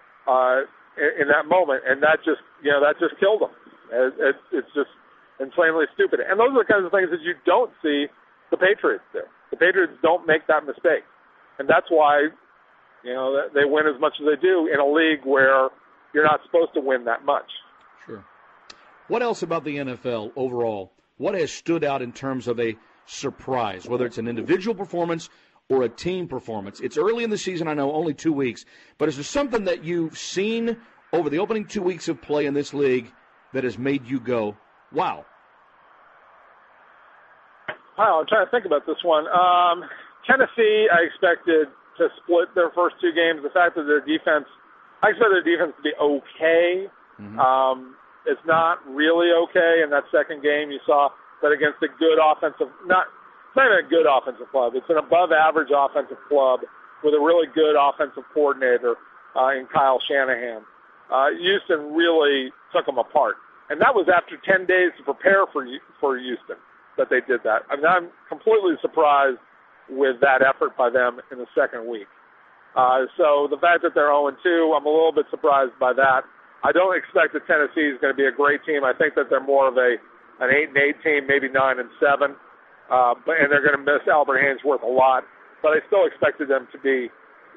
in that moment, and that just killed him. It's just insanely stupid. And those are the kinds of things that you don't see the Patriots do. The Patriots don't make that mistake, and that's why they win as much as they do in a league where you're not supposed to win that much. Sure. What else about the NFL overall? What has stood out in terms of a surprise, whether it's an individual performance or a team performance? It's early in the season, I know, only 2 weeks, but is there something that you've seen over the opening 2 weeks of play in this league that has made you go, wow? Wow, I'm trying to think about this one. Tennessee, I expected to split their first 2 games. The fact that their defense, I expect their defense to be okay. Mm-hmm. It's not really okay in that second game. You saw that against a good offensive, not even a good offensive club. It's an above-average offensive club with a really good offensive coordinator in Kyle Shanahan. Houston really took them apart. And that was after 10 days to prepare for Houston that they did that. I mean, I'm completely surprised with that effort by them in the second week. So the fact that they're 0-2, I'm a little bit surprised by that. I don't expect that Tennessee is going to be a great team. I think that they're more of an 8-8 team, maybe 9-7. And they're going to miss Albert Haynesworth a lot. But I still expected them to be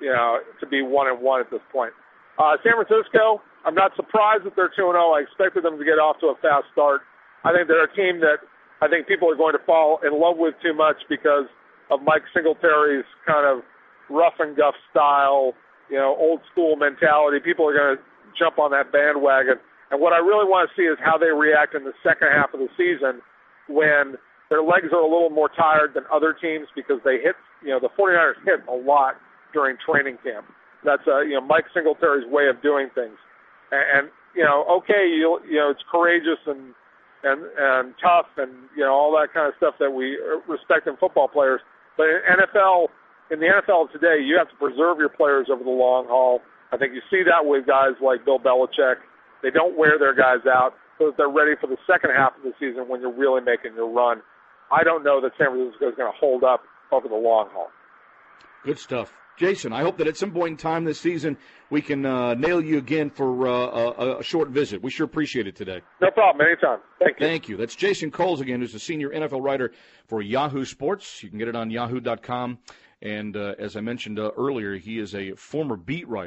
1-1 at this point. San Francisco, I'm not surprised that they're 2-0. I expected them to get off to a fast start. I think they're a team that I think people are going to fall in love with too much because of Mike Singletary's kind of rough and guff style, old school mentality. People are going to jump on that bandwagon. And what I really want to see is how they react in the second half of the season when their legs are a little more tired than other teams because they hit, the 49ers hit a lot during training camp. That's, Mike Singletary's way of doing things. And it's courageous and tough and, all that kind of stuff that we respect in football players. But in the NFL today, you have to preserve your players over the long haul. I think you see that with guys like Bill Belichick. They don't wear their guys out so that they're ready for the second half of the season when you're really making your run. I don't know that San Francisco is going to hold up over the long haul. Good stuff. Jason, I hope that at some point in time this season we can nail you again for a short visit. We sure appreciate it today. No problem. Anytime. Thank you. Thank you. That's Jason Coles again, who's the senior NFL writer for Yahoo Sports. You can get it on yahoo.com. And as I mentioned earlier, he is a former beat writer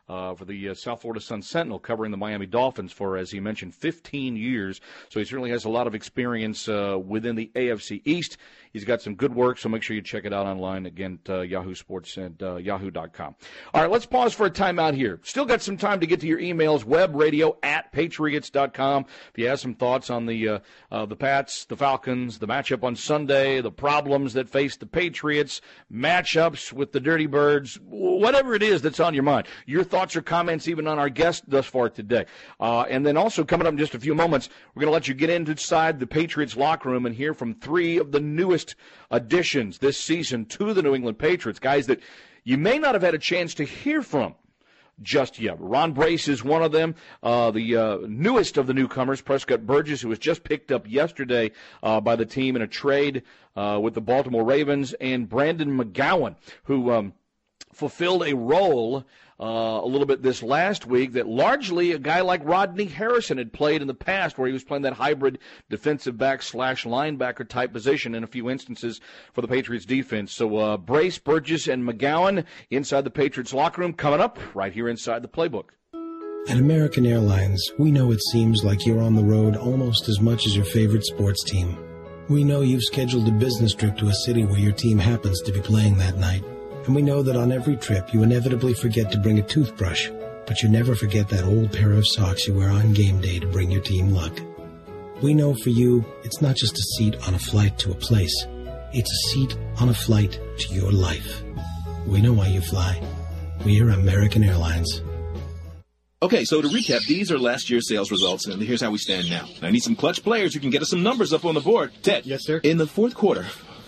for the South Florida Sun-Sentinel, covering the Miami Dolphins for, as he mentioned, 15 years. So he certainly has a lot of experience within the AFC East. He's got some good work, so make sure you check it out online, again, at Yahoo Sports and yahoo.com. All right, let's pause for a timeout here. Still got some time to get to your emails, webradio@patriots.com. If you have some thoughts on the Pats, the Falcons, the matchup on Sunday, the problems that face the Patriots, matchups with the Dirty Birds, whatever it is that's on your mind. Your thoughts or comments even on our guest thus far today. And then also coming up in just a few moments, we're going to let you get inside the Patriots locker room and hear from three of the newest additions this season to the New England Patriots, guys that you may not have had a chance to hear from just yet. Ron Brace is one of them. The newest of the newcomers, Prescott Burgess, who was just picked up yesterday by the team in a trade with the Baltimore Ravens, and Brandon McGowan, who fulfilled a role a little bit this last week that largely a guy like Rodney Harrison had played in the past, where he was playing that hybrid defensive back / linebacker type position in a few instances for the Patriots defense. So Brace, Burgess, and McGowan inside the Patriots locker room, coming up right here inside the Playbook. At American Airlines, we know it seems like you're on the road almost as much as your favorite sports team. We know you've scheduled a business trip to a city where your team happens to be playing that night. And we know that on every trip you inevitably forget to bring a toothbrush, but you never forget that old pair of socks you wear on game day to bring your team luck. We know for you, it's not just a seat on a flight to a place. It's a seat on a flight to your life. We know why you fly. We're American Airlines. Okay, so to recap, these are last year's sales results, and here's how we stand now. I need some clutch players who can get us some numbers up on the board. Ted. Yes, sir? In the fourth quarter.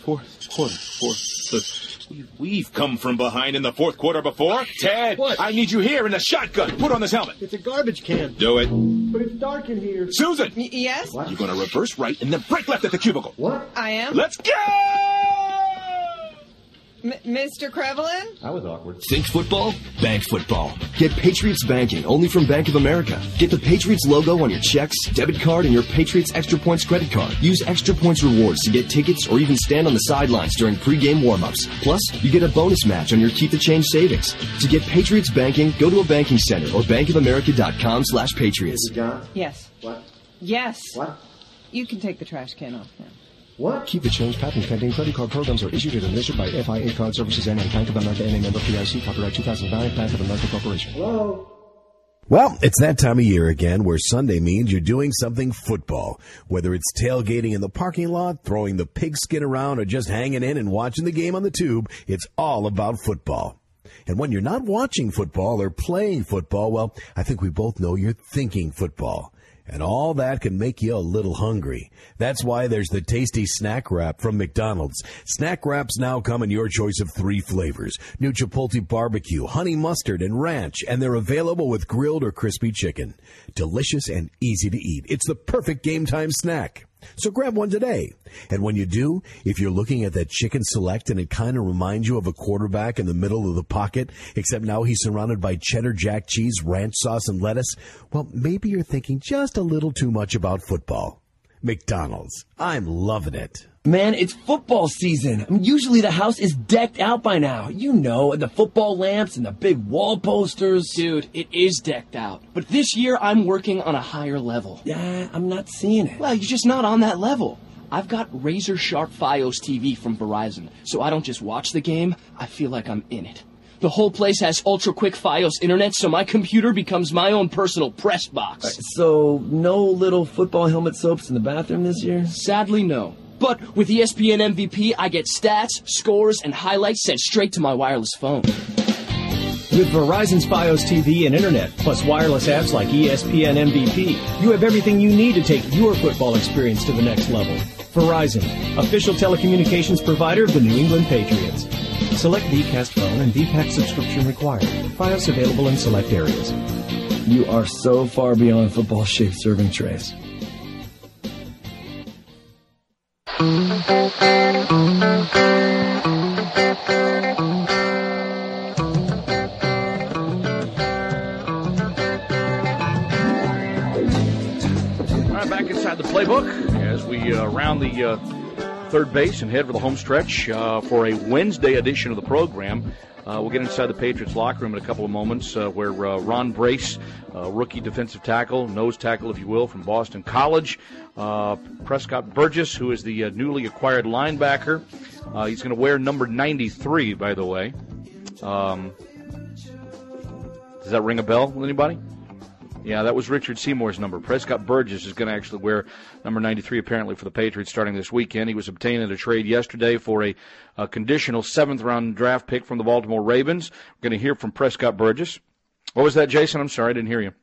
We've come from behind in the fourth quarter before. Ted, what? I need you here in the shotgun. Put on this helmet. It's a garbage can. Do it. But it's dark in here. Susan! Yes? What? You're going to reverse right and then break left at the cubicle. What? I am. Let's go! Mr. Krevelin? That was awkward. Think football? Bank football. Get Patriots banking only from Bank of America. Get the Patriots logo on your checks, debit card, and your Patriots Extra Points credit card. Use Extra Points rewards to get tickets or even stand on the sidelines during pregame warm-ups. Plus, you get a bonus match on your Keep the Change savings. To get Patriots banking, go to a banking center or bankofamerica.com/Patriots. John? Yes. What? Yes. What? You can take the trash can off now. What? Keep the Change patent pending. Credit card programs are issued and administered by FIA Card Services N.A. Bank of America N.A. member FDIC. Copyright 2009. Bank of America Corporation. Hello? Well, it's that time of year again where Sunday means you're doing something football. Whether it's tailgating in the parking lot, throwing the pigskin around, or just hanging in and watching the game on the tube, it's all about football. And when you're not watching football or playing football, well, I think we both know you're thinking football. And all that can make you a little hungry. That's why there's the tasty Snack Wrap from McDonald's. Snack Wraps now come in your choice of 3 flavors: new Chipotle barbecue, honey mustard, and ranch, and they're available with grilled or crispy chicken. Delicious and easy to eat. It's the perfect game time snack. So grab one today. And when you do, if you're looking at that chicken select and it kind of reminds you of a quarterback in the middle of the pocket, except now he's surrounded by cheddar jack cheese, ranch sauce, and lettuce, well, maybe you're thinking just a little too much about football. McDonald's. I'm loving it. Man, it's football season. Usually the house is decked out by now. You know, the football lamps and the big wall posters. Dude, it is decked out. But this year, I'm working on a higher level. Yeah, I'm not seeing it. Well, you're just not on that level. I've got razor sharp Fios TV from Verizon, so I don't just watch the game, I feel like I'm in it. The whole place has ultra-quick Fios internet, so my computer becomes my own personal press box. So, no little football helmet soaps in the bathroom this year? Sadly, no. But with ESPN MVP, I get stats, scores, and highlights sent straight to my wireless phone. With Verizon's Fios TV and Internet, plus wireless apps like ESPN MVP, you have everything you need to take your football experience to the next level. Verizon, official telecommunications provider of the New England Patriots. Select Vcast phone and VPAC subscription required. Fios available in select areas. You are so far beyond football-shaped serving trays. Back inside the playbook as we round the third base and head for the home stretch for a Wednesday edition of the program. We'll get inside the Patriots locker room in a couple of moments where Ron Brace, rookie defensive tackle, nose tackle, if you will, from Boston College. Prescott Burgess, who is the newly acquired linebacker. He's going to wear number 93, by the way. Does that ring a bell with anybody? Yeah, that was Richard Seymour's number. Prescott Burgess is going to actually wear number 93 apparently for the Patriots starting this weekend. He was obtained in a trade yesterday for a conditional 7th-round draft pick from the Baltimore Ravens. We're going to hear from Prescott Burgess. What was that, Jason? I'm sorry, I didn't hear you.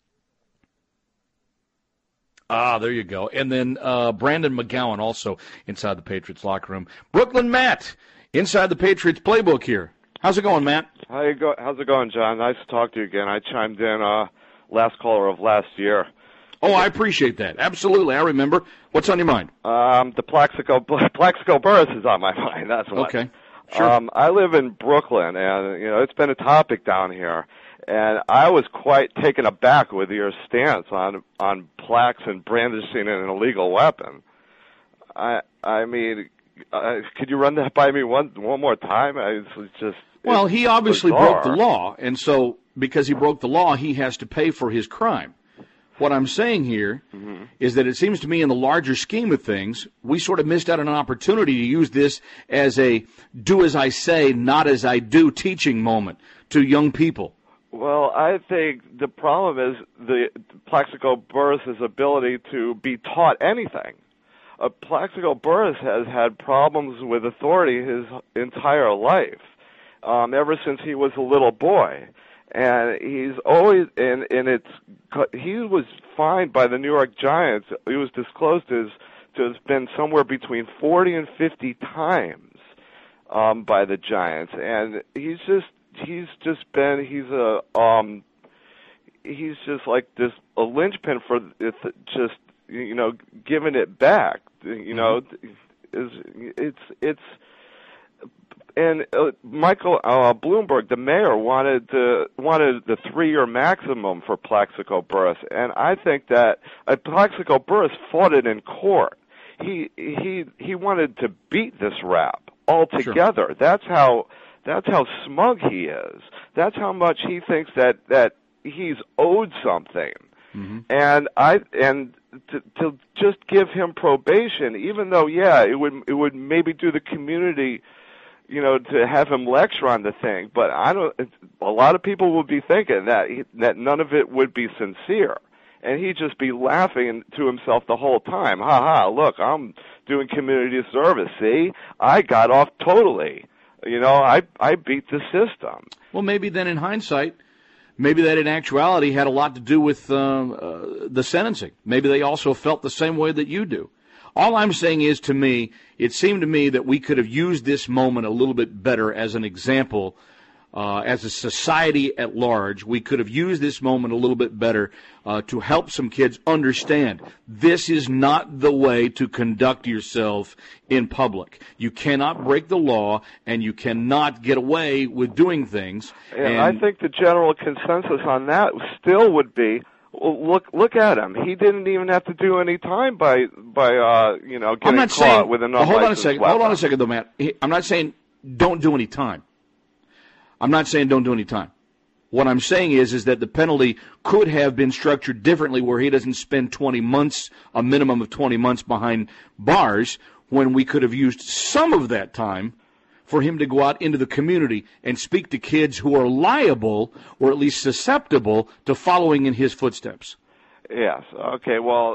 There you go. And then Brandon McGowan also inside the Patriots locker room. Brooklyn Matt inside the Patriots playbook here. How's it going, Matt? How's it going, John? Nice to talk to you again. I chimed in last caller of last year. Oh, I appreciate that. Absolutely. I remember. What's on your mind? The Plaxico Burress is on my mind. That's what. Okay. Sure. I live in Brooklyn, and it's been a topic down here. And I was quite taken aback with your stance on plaques and brandishing an illegal weapon. I mean, could you run that by me one more time? Well, he obviously broke the law, and so because he broke the law, he has to pay for his crime. What I'm saying here is that it seems to me in the larger scheme of things, we sort of missed out on an opportunity to use this as a do as I say, not as I do teaching moment to young people. Well, I think the problem is the Plaxico Burress' ability to be taught anything. Plaxico Burress has had problems with authority his entire life, ever since he was a little boy. And he's always, he was fined by the New York Giants. He was disclosed to have been somewhere between 40 and 50 times by the Giants. And he's just like this, a linchpin for just giving it back. And Michael Bloomberg, the mayor, wanted the 3-year maximum for Plaxico Burress, and I think that Plaxico Burress fought it in court. He wanted to beat this rap altogether. Sure. That's how smug he is. That's how much he thinks that he's owed something. Mm-hmm. And to just give him probation, even though it would maybe do the community, to have him lecture on the thing, but a lot of people would be thinking that none of it would be sincere, and he'd just be laughing to himself the whole time. Ha ha! Look, I'm doing community service. See, I got off totally. I beat the system. Well, maybe then in hindsight, maybe that in actuality had a lot to do with the sentencing. Maybe they also felt the same way that you do. All I'm saying is, to me, it seemed to me that we could have used this moment a little bit better as an example. As a society at large, we could have used this moment a little bit better to help some kids understand this is not the way to conduct yourself in public. You cannot break the law, and you cannot get away with doing things. And I think the general consensus on that still would be, look at him. He didn't even have to do any time by getting caught with an unlicensed weapon. Hold on a second, though, Matt. I'm not saying don't do any time. What I'm saying is that the penalty could have been structured differently, where he doesn't spend 20 months, a minimum of 20 months behind bars, when we could have used some of that time for him to go out into the community and speak to kids who are liable, or at least susceptible, to following in his footsteps. Yes. Okay. Well,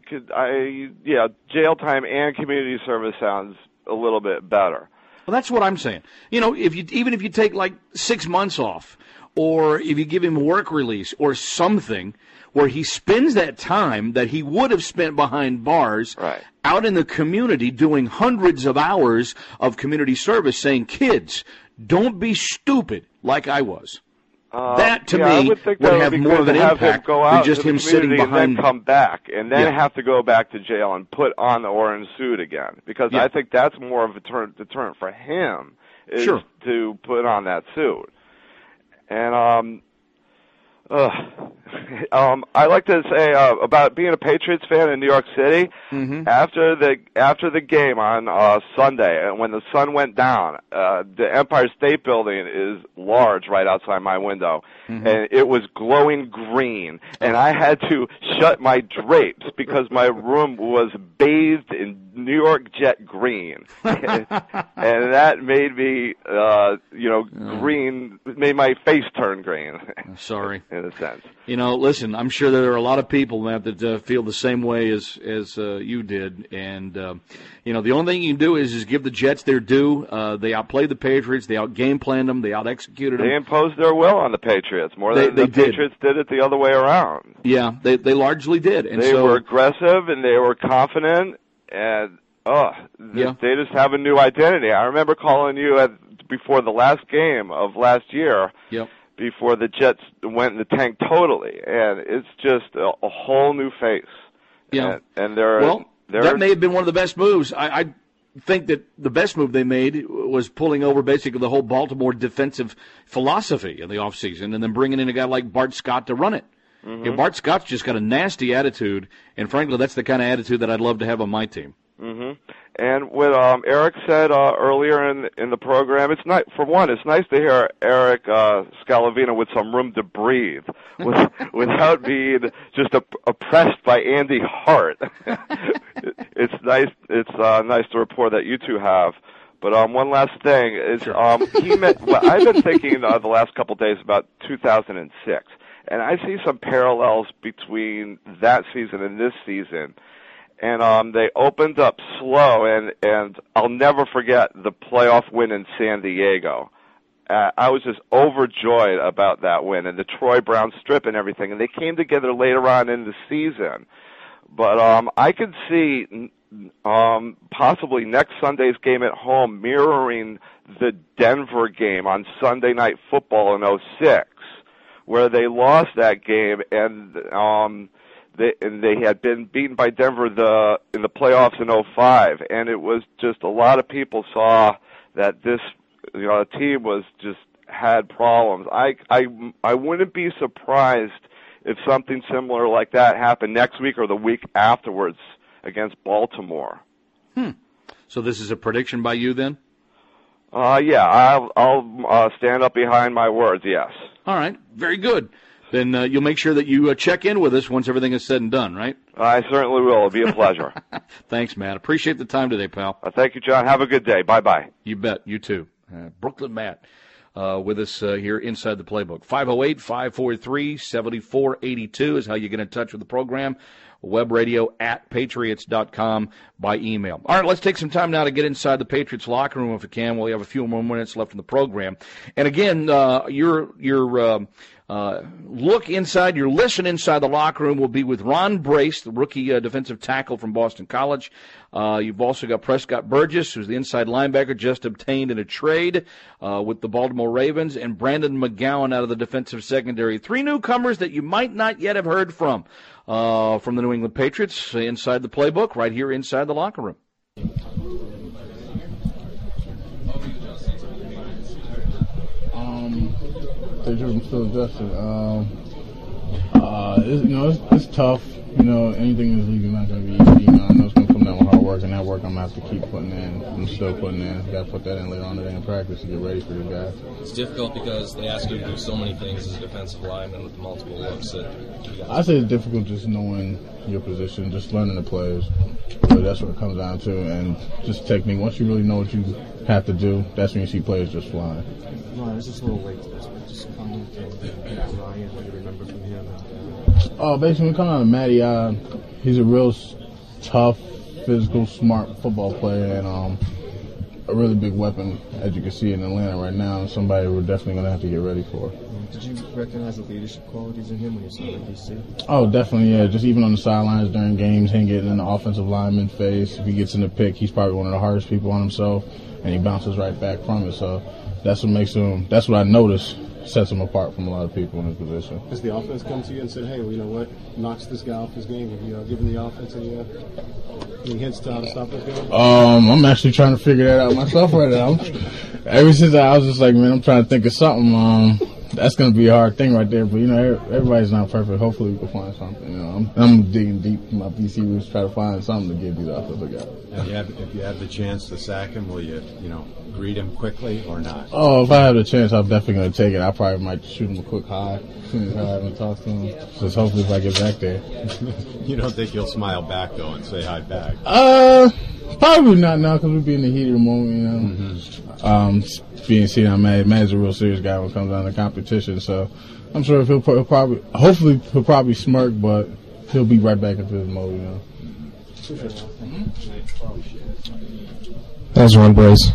jail time and community service sounds a little bit better. Well, that's what I'm saying. Even if you take like 6 months off, or if you give him work release or something, where he spends that time that he would have spent behind bars out in the community doing hundreds of hours of community service, saying, kids, don't be stupid like I was. That, to me, would have more of an impact than just him sitting behind. And then come back, and then have to go back to jail and put on the orange suit again. Because I think that's more of a deterrent for him, is to put on that suit. And I like to say about being a Patriots fan in New York City. Mm-hmm. After the game on Sunday, and when the sun went down, the Empire State Building is large right outside my window, and it was glowing green, and I had to shut my drapes because my room was bathed in New York Jet green, and that made me, green, made my face turn green. Sorry, in a sense. Listen, I'm sure there are a lot of people, Matt, that feel the same way as you did. And, the only thing you can do is give the Jets their due. They outplayed the Patriots. They out-game planned them. They out-executed them. They imposed their will on the Patriots more than the Patriots did it the other way around. Yeah, they largely did. And they were aggressive and they were confident, and they just have a new identity. I remember calling you before the last game of last year. Yep. Before the Jets went in the tank totally, and it's just a whole new face. Yeah, and that may have been one of the best moves. I think that the best move they made was pulling over basically the whole Baltimore defensive philosophy in the offseason and then bringing in a guy like Bart Scott to run it. Mm-hmm. Bart Scott's just got a nasty attitude, and frankly, that's the kind of attitude that I'd love to have on my team. Mm-hmm. And what Eric said earlier in the program, it's nice. For one, it's nice to hear Eric Scalavina with some room to breathe, without being just oppressed by Andy Hart. It's nice. It's nice to report that you two have. But one last thing is, I've been thinking the last couple of days about 2006, and I see some parallels between that season and this season. And they opened up slow, and I'll never forget the playoff win in San Diego. I was just overjoyed about that win, and the Troy Brown strip and everything, and they came together later on in the season. But I could see possibly next Sunday's game at home mirroring the Denver game on Sunday Night Football in 2006, where they lost that game, and they had been beaten by Denver in the playoffs in 2005, and it was just a lot of people saw that this team was just had problems. I wouldn't be surprised if something similar like that happened next week or the week afterwards against Baltimore. So this is a prediction by you then? Yeah, I'll stand up behind my words. Yes. All right, very good. Then you'll make sure that you check in with us once everything is said and done, right? I certainly will. It'll be a pleasure. Thanks, Matt. Appreciate the time today, pal. Thank you, John. Have a good day. Bye-bye. You bet. You too. Brooklyn Matt with us here inside the playbook. 508-543-7482 is how you get in touch with the program. webradio@patriots.com by email. All right, let's take some time now to get inside the Patriots locker room if we can. We have a few more minutes left in the program. And again, your listen inside the locker room will be with Ron Brace, the rookie defensive tackle from Boston College. You've also got Prescott Burgess, who's the inside linebacker, just obtained in a trade with the Baltimore Ravens, and Brandon McGowan out of the defensive secondary. Three newcomers that you might not yet have heard from the New England Patriots inside the playbook, right here inside the locker room. I'm still adjusting. It's tough. Anything in this league is not going to be easy. I know it's going to come down with hard work, and that work I'm going to have to keep putting in. I'm still putting in. Got to put that in later on today in practice to get ready for these guys. It's difficult because they ask you to do so many things as a defensive lineman with multiple looks. I say it's difficult just knowing your position, just learning the players. But that's what it comes down to, and just technique. Once you really know what you have to do, that's when you see players just flying. No, it's just a little late to this, but just coming to Ryan, what do you remember from him? Basically, coming out of Matty, he's a real tough, physical, smart football player, and a really big weapon, as you can see in Atlanta right now, and somebody we're definitely going to have to get ready for. Did you recognize the leadership qualities in him when you saw him in D.C.? Oh, definitely, yeah. Just even on the sidelines during games, him getting in the offensive lineman's face. If he gets in the pick, he's probably one of the hardest people on himself, and he bounces right back from it. So that's what makes him – that's what I noticed sets him apart from a lot of people in his position. Has the offense come to you and said, hey, well, you know what, knocks this guy off his game? Have you given the offense any hints to how to stop this guy? I'm actually trying to figure that out myself right now. Ever since I was just like, man, I'm trying to think of something. That's going to be a hard thing right there. But, everybody's not perfect. Hopefully we can find something. I'm digging deep in my BC roots to try to find something to give these offensive guys. And if you have the chance to sack him, will you, greet him quickly or not? Oh, if I have the chance, I'm definitely going to take it. I probably might shoot him a quick high and talk to him. Just hopefully if I get back there. You don't think he'll smile back, though, and say hi back? Probably not now because we'll be in the heat of the moment, being seen, Matt's a real serious guy when it comes down to competition, so I'm sure he'll probably smirk, but he'll be right back into his mode, How's Ron Brace?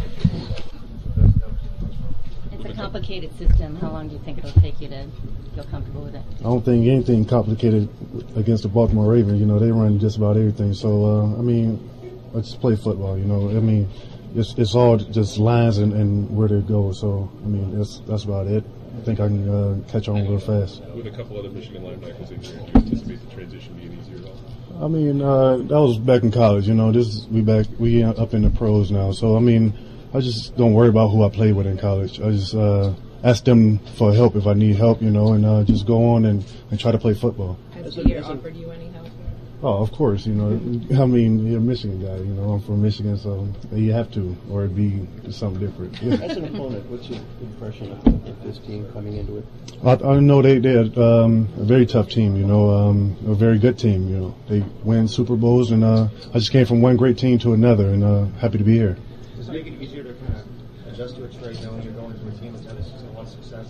It's a complicated system. How long do you think it'll take you to feel comfortable with it? I don't think anything complicated against the Baltimore Ravens. They run just about everything. So, I just play football, It's all just lines and where to go. So, that's about it. I think I can catch on real fast. With a couple other Michigan linebackers in here, do you anticipate the transition being easier at all? That was back in college. We up in the pros now. So, I just don't worry about who I play with in college. I just ask them for help if I need help, and just go on and try to play football. Has Peter offered you any help? Oh, of course, you're a Michigan guy, I'm from Michigan, so you have to, or it'd be something different. As an opponent, what's your impression of this team coming into it? I know they're a very tough team, a very good team, They win Super Bowls, and I just came from one great team to another, and happy to be here. Does it make it easier to kind of adjust to it straight knowing you're going to a team that's had a lot of success?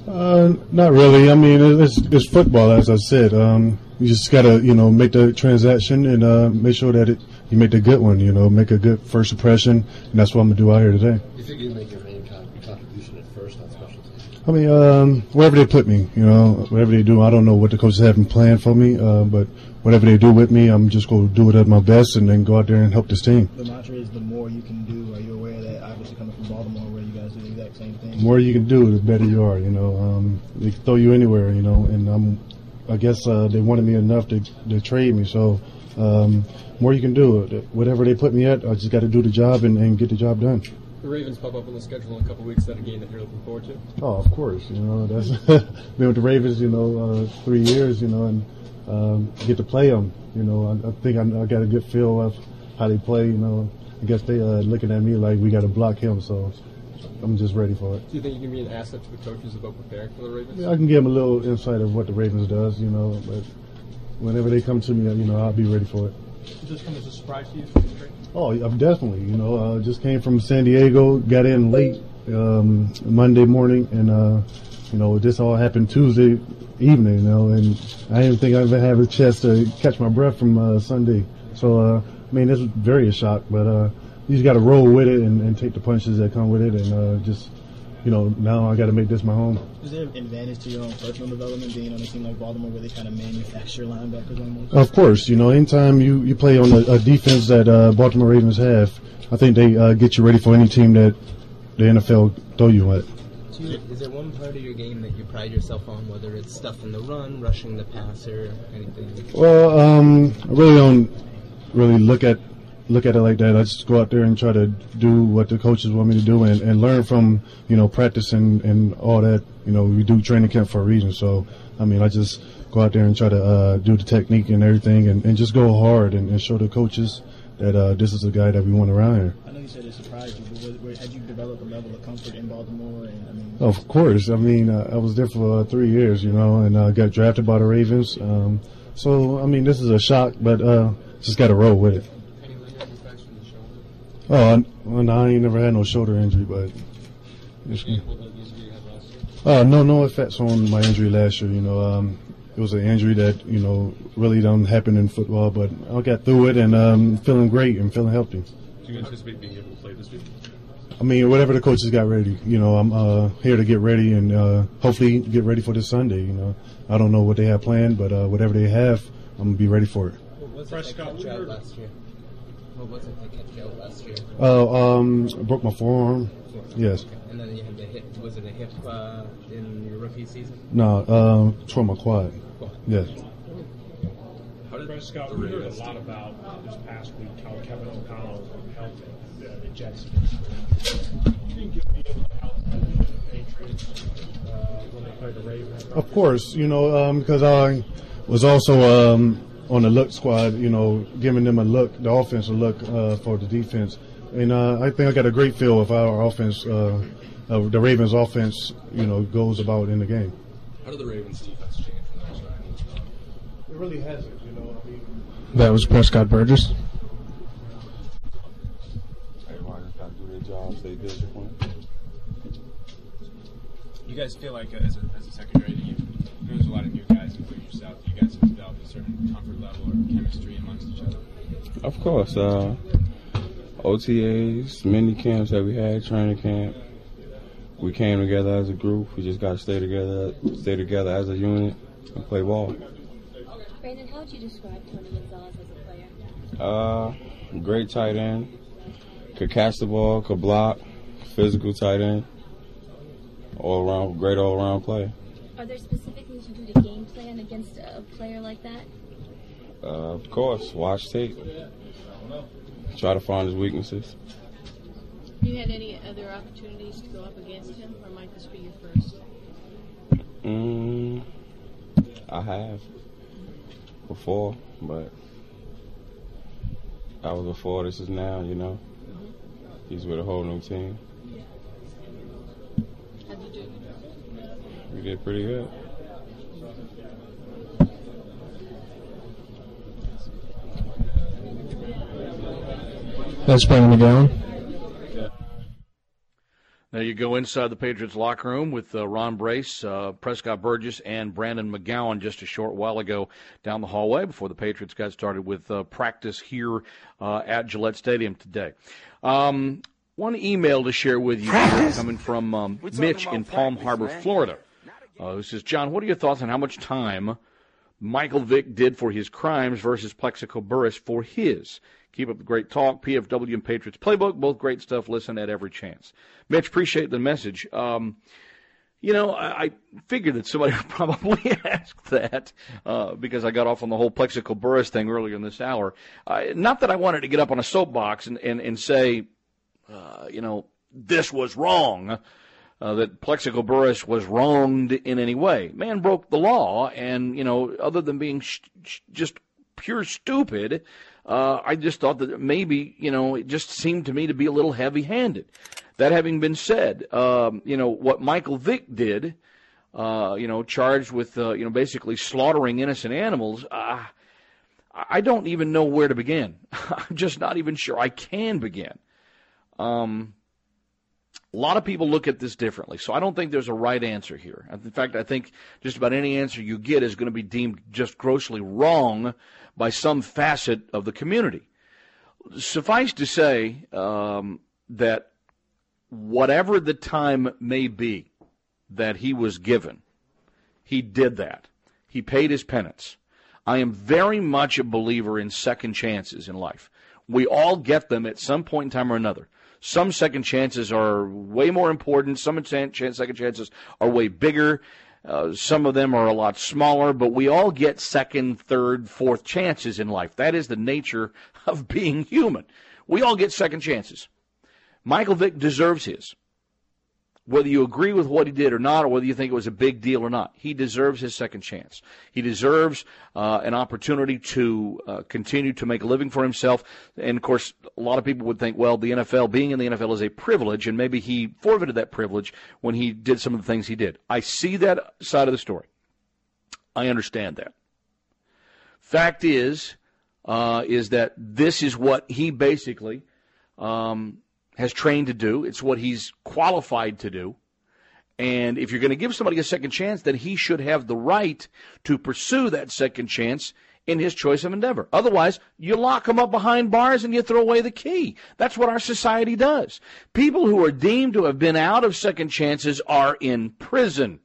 Not really. It's football, as I said. You just gotta, make the transaction and make sure that you make the good one. Make a good first impression, and that's what I'm gonna do out here today. Do you think you make your main contribution at first on special teams? Wherever they put me, whatever they do, I don't know what the coaches have planned for me, but whatever they do with me, I'm just going to do it at my best and then go out there and help this team. The mantra is the more you can do. Are you aware that, obviously coming from Baltimore, where you guys do the exact same thing? The more you can do, the better you are, They can throw you anywhere, and I guess they wanted me enough to trade me, so more you can do. Whatever they put me at, I just got to do the job and get the job done. The Ravens pop up on the schedule in a couple of weeks. Is that a game that you're looking forward to? Oh, of course. That's been with the Ravens, 3 years, and get to play them. I think I got a good feel of how they play. I guess they looking at me like we got to block him, so I'm just ready for it. Do you think you can be an asset to the coaches about preparing for the Ravens? Yeah, I can give them a little insight of what the Ravens does, but whenever they come to me, I'll be ready for it. Did this come as a surprise to you? Oh, definitely. Just came from San Diego, got in late Monday morning, and this all happened Tuesday evening. And I didn't think I'd ever have a chance to catch my breath from Sunday. So this was very a shock, but you just got to roll with it and take the punches that come with it, and just now I got to make this my home. Is there an advantage to your own personal development being on a team like Baltimore where they kind of manufacture linebackers almost? Of course, anytime you play on a defense that Baltimore Ravens have, I think they get you ready for any team that the NFL throw you at. Is there one part of your game that you pride yourself on, whether it's stuffing the run, rushing the passer, anything? Well, I really don't look at it like that. I just go out there and try to do what the coaches want me to do and learn from, practice and all that. We do training camp for a reason. So, I just go out there and try to do the technique and everything and just go hard and show the coaches that this is the guy that we want around here. I know you said it surprised you, but had you developed a level of comfort in Baltimore? Of course. I was there for 3 years, and got drafted by the Ravens. So, this is a shock, but just got to roll with it. I ain't never had no shoulder injury, but no effects on my injury last year. It was an injury that really don't happen in football, but I got through it and feeling great and feeling healthy. Do you anticipate being able to play this week? Whatever the coaches got ready, I'm here to get ready and hopefully get ready for this Sunday. I don't know what they have planned, but whatever they have, I'm gonna be ready for it. What was it that kept you out last year? Broke my forearm. Yes. And then you had the hip. Was it a hip in your rookie season? No, tore my quad. Yes. Prescott, we heard a lot about this past week how Kevin O'Connell helped the Jets. He didn't give me any help to the Patriots. when they play the Ravens? Of course, because I was also on the look squad, giving them a look, the offensive look for the defense. And I think I got a great feel of how our offense, the Ravens' offense, goes about in the game. How did the Ravens' defense change from last night? It really hasn't, That was Prescott Burgess. Everybody got to do their jobs, stay disciplined. You guys feel like, as a secondary, there's a lot of new guys, including yourself. You guys have developed a certain comfort level or chemistry amongst each other? Of course. OTAs, mini camps that we had, training camp. We came together as a group. We just got to stay together as a unit and play ball. Brandon, how would you describe Tony Gonzalez as a player? Great tight end. Could catch the ball, could block, physical tight end. Great all-around player. Are there specific things you do to game plan against a player like that? Of course, watch tape. Try to find his weaknesses. Have you had any other opportunities to go up against him, or might this be your first? I have before, but that was before. This is now, He's with a whole new team. How'd you do? We did pretty good. That's Brandon McGowan. There you go inside the Patriots locker room with Ron Brace, Prescott Burgess, and Brandon McGowan just a short while ago down the hallway before the Patriots got started with practice here at Gillette Stadium today. One email to share with you here coming from Mitch in Palm Harbor, Florida. Who says, John, what are your thoughts on how much time Michael Vick did for his crimes versus Plexico Burress for his? Keep up the great talk. PFW and Patriots Playbook, both great stuff. Listen at every chance. Mitch, appreciate the message. I figured that somebody would probably ask that because I got off on the whole Plexico Burress thing earlier in this hour. Not that I wanted to get up on a soapbox and say, this was wrong, that Plexico Burress was wronged in any way. Man broke the law, and, other than being just pure stupid, I just thought that maybe, it just seemed to me to be a little heavy-handed. That having been said, what Michael Vick did, charged with, basically slaughtering innocent animals, I don't even know where to begin. I'm just not even sure I can begin. A lot of people look at this differently, so I don't think there's a right answer here. In fact, I think just about any answer you get is going to be deemed just grossly wrong by some facet of the community. Suffice to say that whatever the time may be that he was given, he did that. He paid his penance. I am very much a believer in second chances in life. We all get them at some point in time or another. Some second chances are way more important. Some second chances are way bigger. Some of them are a lot smaller, but we all get second, third, fourth chances in life. That is the nature of being human. We all get second chances. Michael Vick deserves his. Whether you agree with what he did or not, or whether you think it was a big deal or not, he deserves his second chance. He deserves an opportunity to continue to make a living for himself. And, of course, a lot of people would think, well, the NFL, being in the NFL is a privilege, and maybe he forfeited that privilege when he did some of the things he did. I see that side of the story. I understand that. Fact is that this is what he basically has trained to do. It's what he's qualified to do. And if you're going to give somebody a second chance, then he should have the right to pursue that second chance in his choice of endeavor. Otherwise, you lock him up behind bars and you throw away the key. That's what our society does. People who are deemed to have been out of second chances are in prison,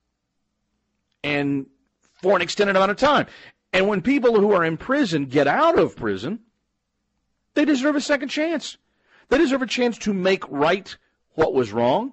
and for an extended amount of time. And when people who are in prison get out of prison, they deserve a second chance. They deserve a chance to make right what was wrong.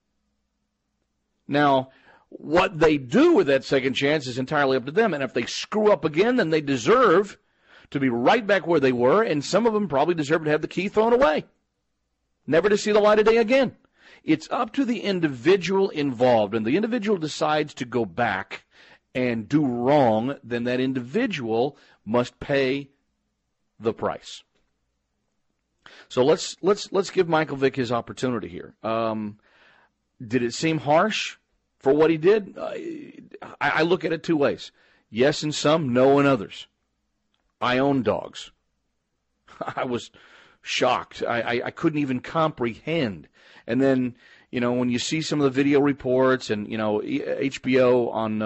Now, what they do with that second chance is entirely up to them. And if they screw up again, then they deserve to be right back where they were. And some of them probably deserve to have the key thrown away, never to see the light of day again. It's up to the individual involved, and the individual decides to go back and do wrong, then that individual must pay the price. So let's give Michael Vick his opportunity here. Did it seem harsh for what he did? I look at it two ways. Yes in some, no in others. I own dogs. I was shocked. I couldn't even comprehend. And then, when you see some of the video reports and, HBO on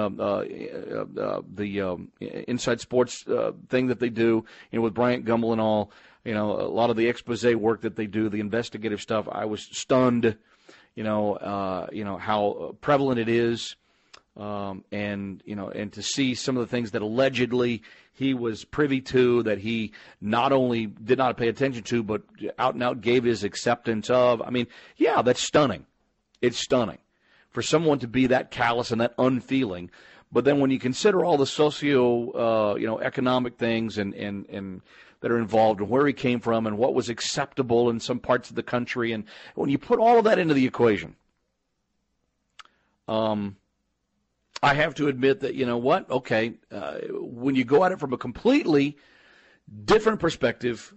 the Inside Sports thing that they do, with Bryant Gumbel and all, a lot of the expose work that they do, the investigative stuff, I was stunned, how prevalent it is. And to see some of the things that allegedly he was privy to, that he not only did not pay attention to, but out and out gave his acceptance of. I mean, yeah, that's stunning. It's stunning for someone to be that callous and that unfeeling. But then when you consider all the economic things and that are involved and where he came from and what was acceptable in some parts of the country, and when you put all of that into the equation, I have to admit that, okay, when you go at it from a completely different perspective,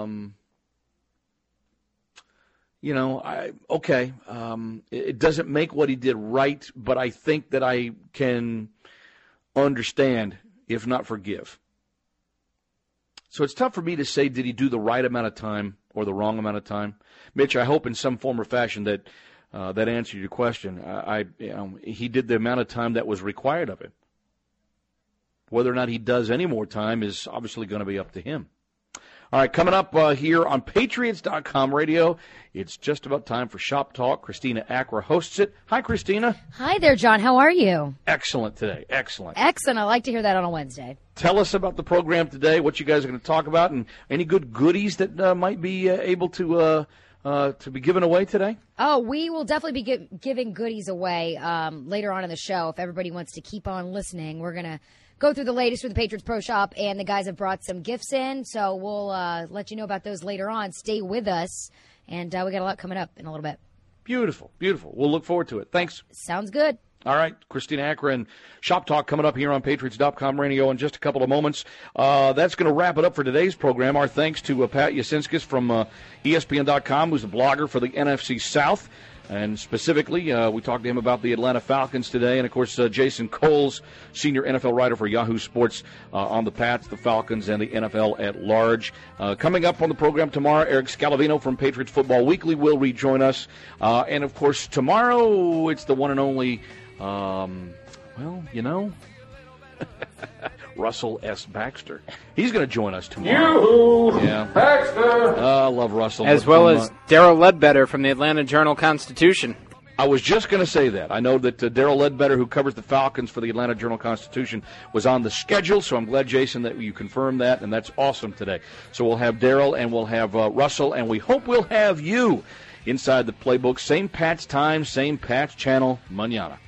it doesn't make what he did right, but I think that I can understand, if not forgive. So it's tough for me to say, did he do the right amount of time or the wrong amount of time? Mitch, I hope in some form or fashion that that answered your question. He did the amount of time that was required of him. Whether or not he does any more time is obviously going to be up to him. All right, coming up here on Patriots.com radio, it's just about time for Shop Talk. Christina Acra hosts it. Hi, Christina. Hi there, John. How are you? Excellent today. Excellent. Excellent. I like to hear that on a Wednesday. Tell us about the program today, what you guys are going to talk about, and any good goodies that might be able to be given away today? Oh, we will definitely be giving goodies away later on in the show. If everybody wants to keep on listening, we're going to go through the latest for the Patriots Pro Shop, and the guys have brought some gifts in, so we'll let you know about those later on. Stay with us, and we got a lot coming up in a little bit. Beautiful, beautiful. We'll look forward to it. Thanks. Sounds good. All right, Christina Acra and Shop Talk coming up here on Patriots.com radio in just a couple of moments. That's going to wrap it up for today's program. Our thanks to Pat Yacinskis from ESPN.com, who's a blogger for the NFC South. And specifically, we talked to him about the Atlanta Falcons today. And, of course, Jason Coles, senior NFL writer for Yahoo Sports, on the Pats, the Falcons, and the NFL at large. Coming up on the program tomorrow, Eric Scalavino from Patriots Football Weekly will rejoin us. And, of course, tomorrow it's the one and only, Russell S. Baxter. He's going to join us tomorrow. Yoo-hoo! Yeah. Baxter! I love Russell. As well as Darrell Ledbetter from the Atlanta Journal-Constitution. I was just going to say that. I know that Darrell Ledbetter, who covers the Falcons for the Atlanta Journal-Constitution, was on the schedule, so I'm glad, Jason, that you confirmed that, and that's awesome today. So we'll have Darrell and we'll have Russell, and we hope we'll have you inside the playbook. Same Pat's time, same Pat's channel, mañana.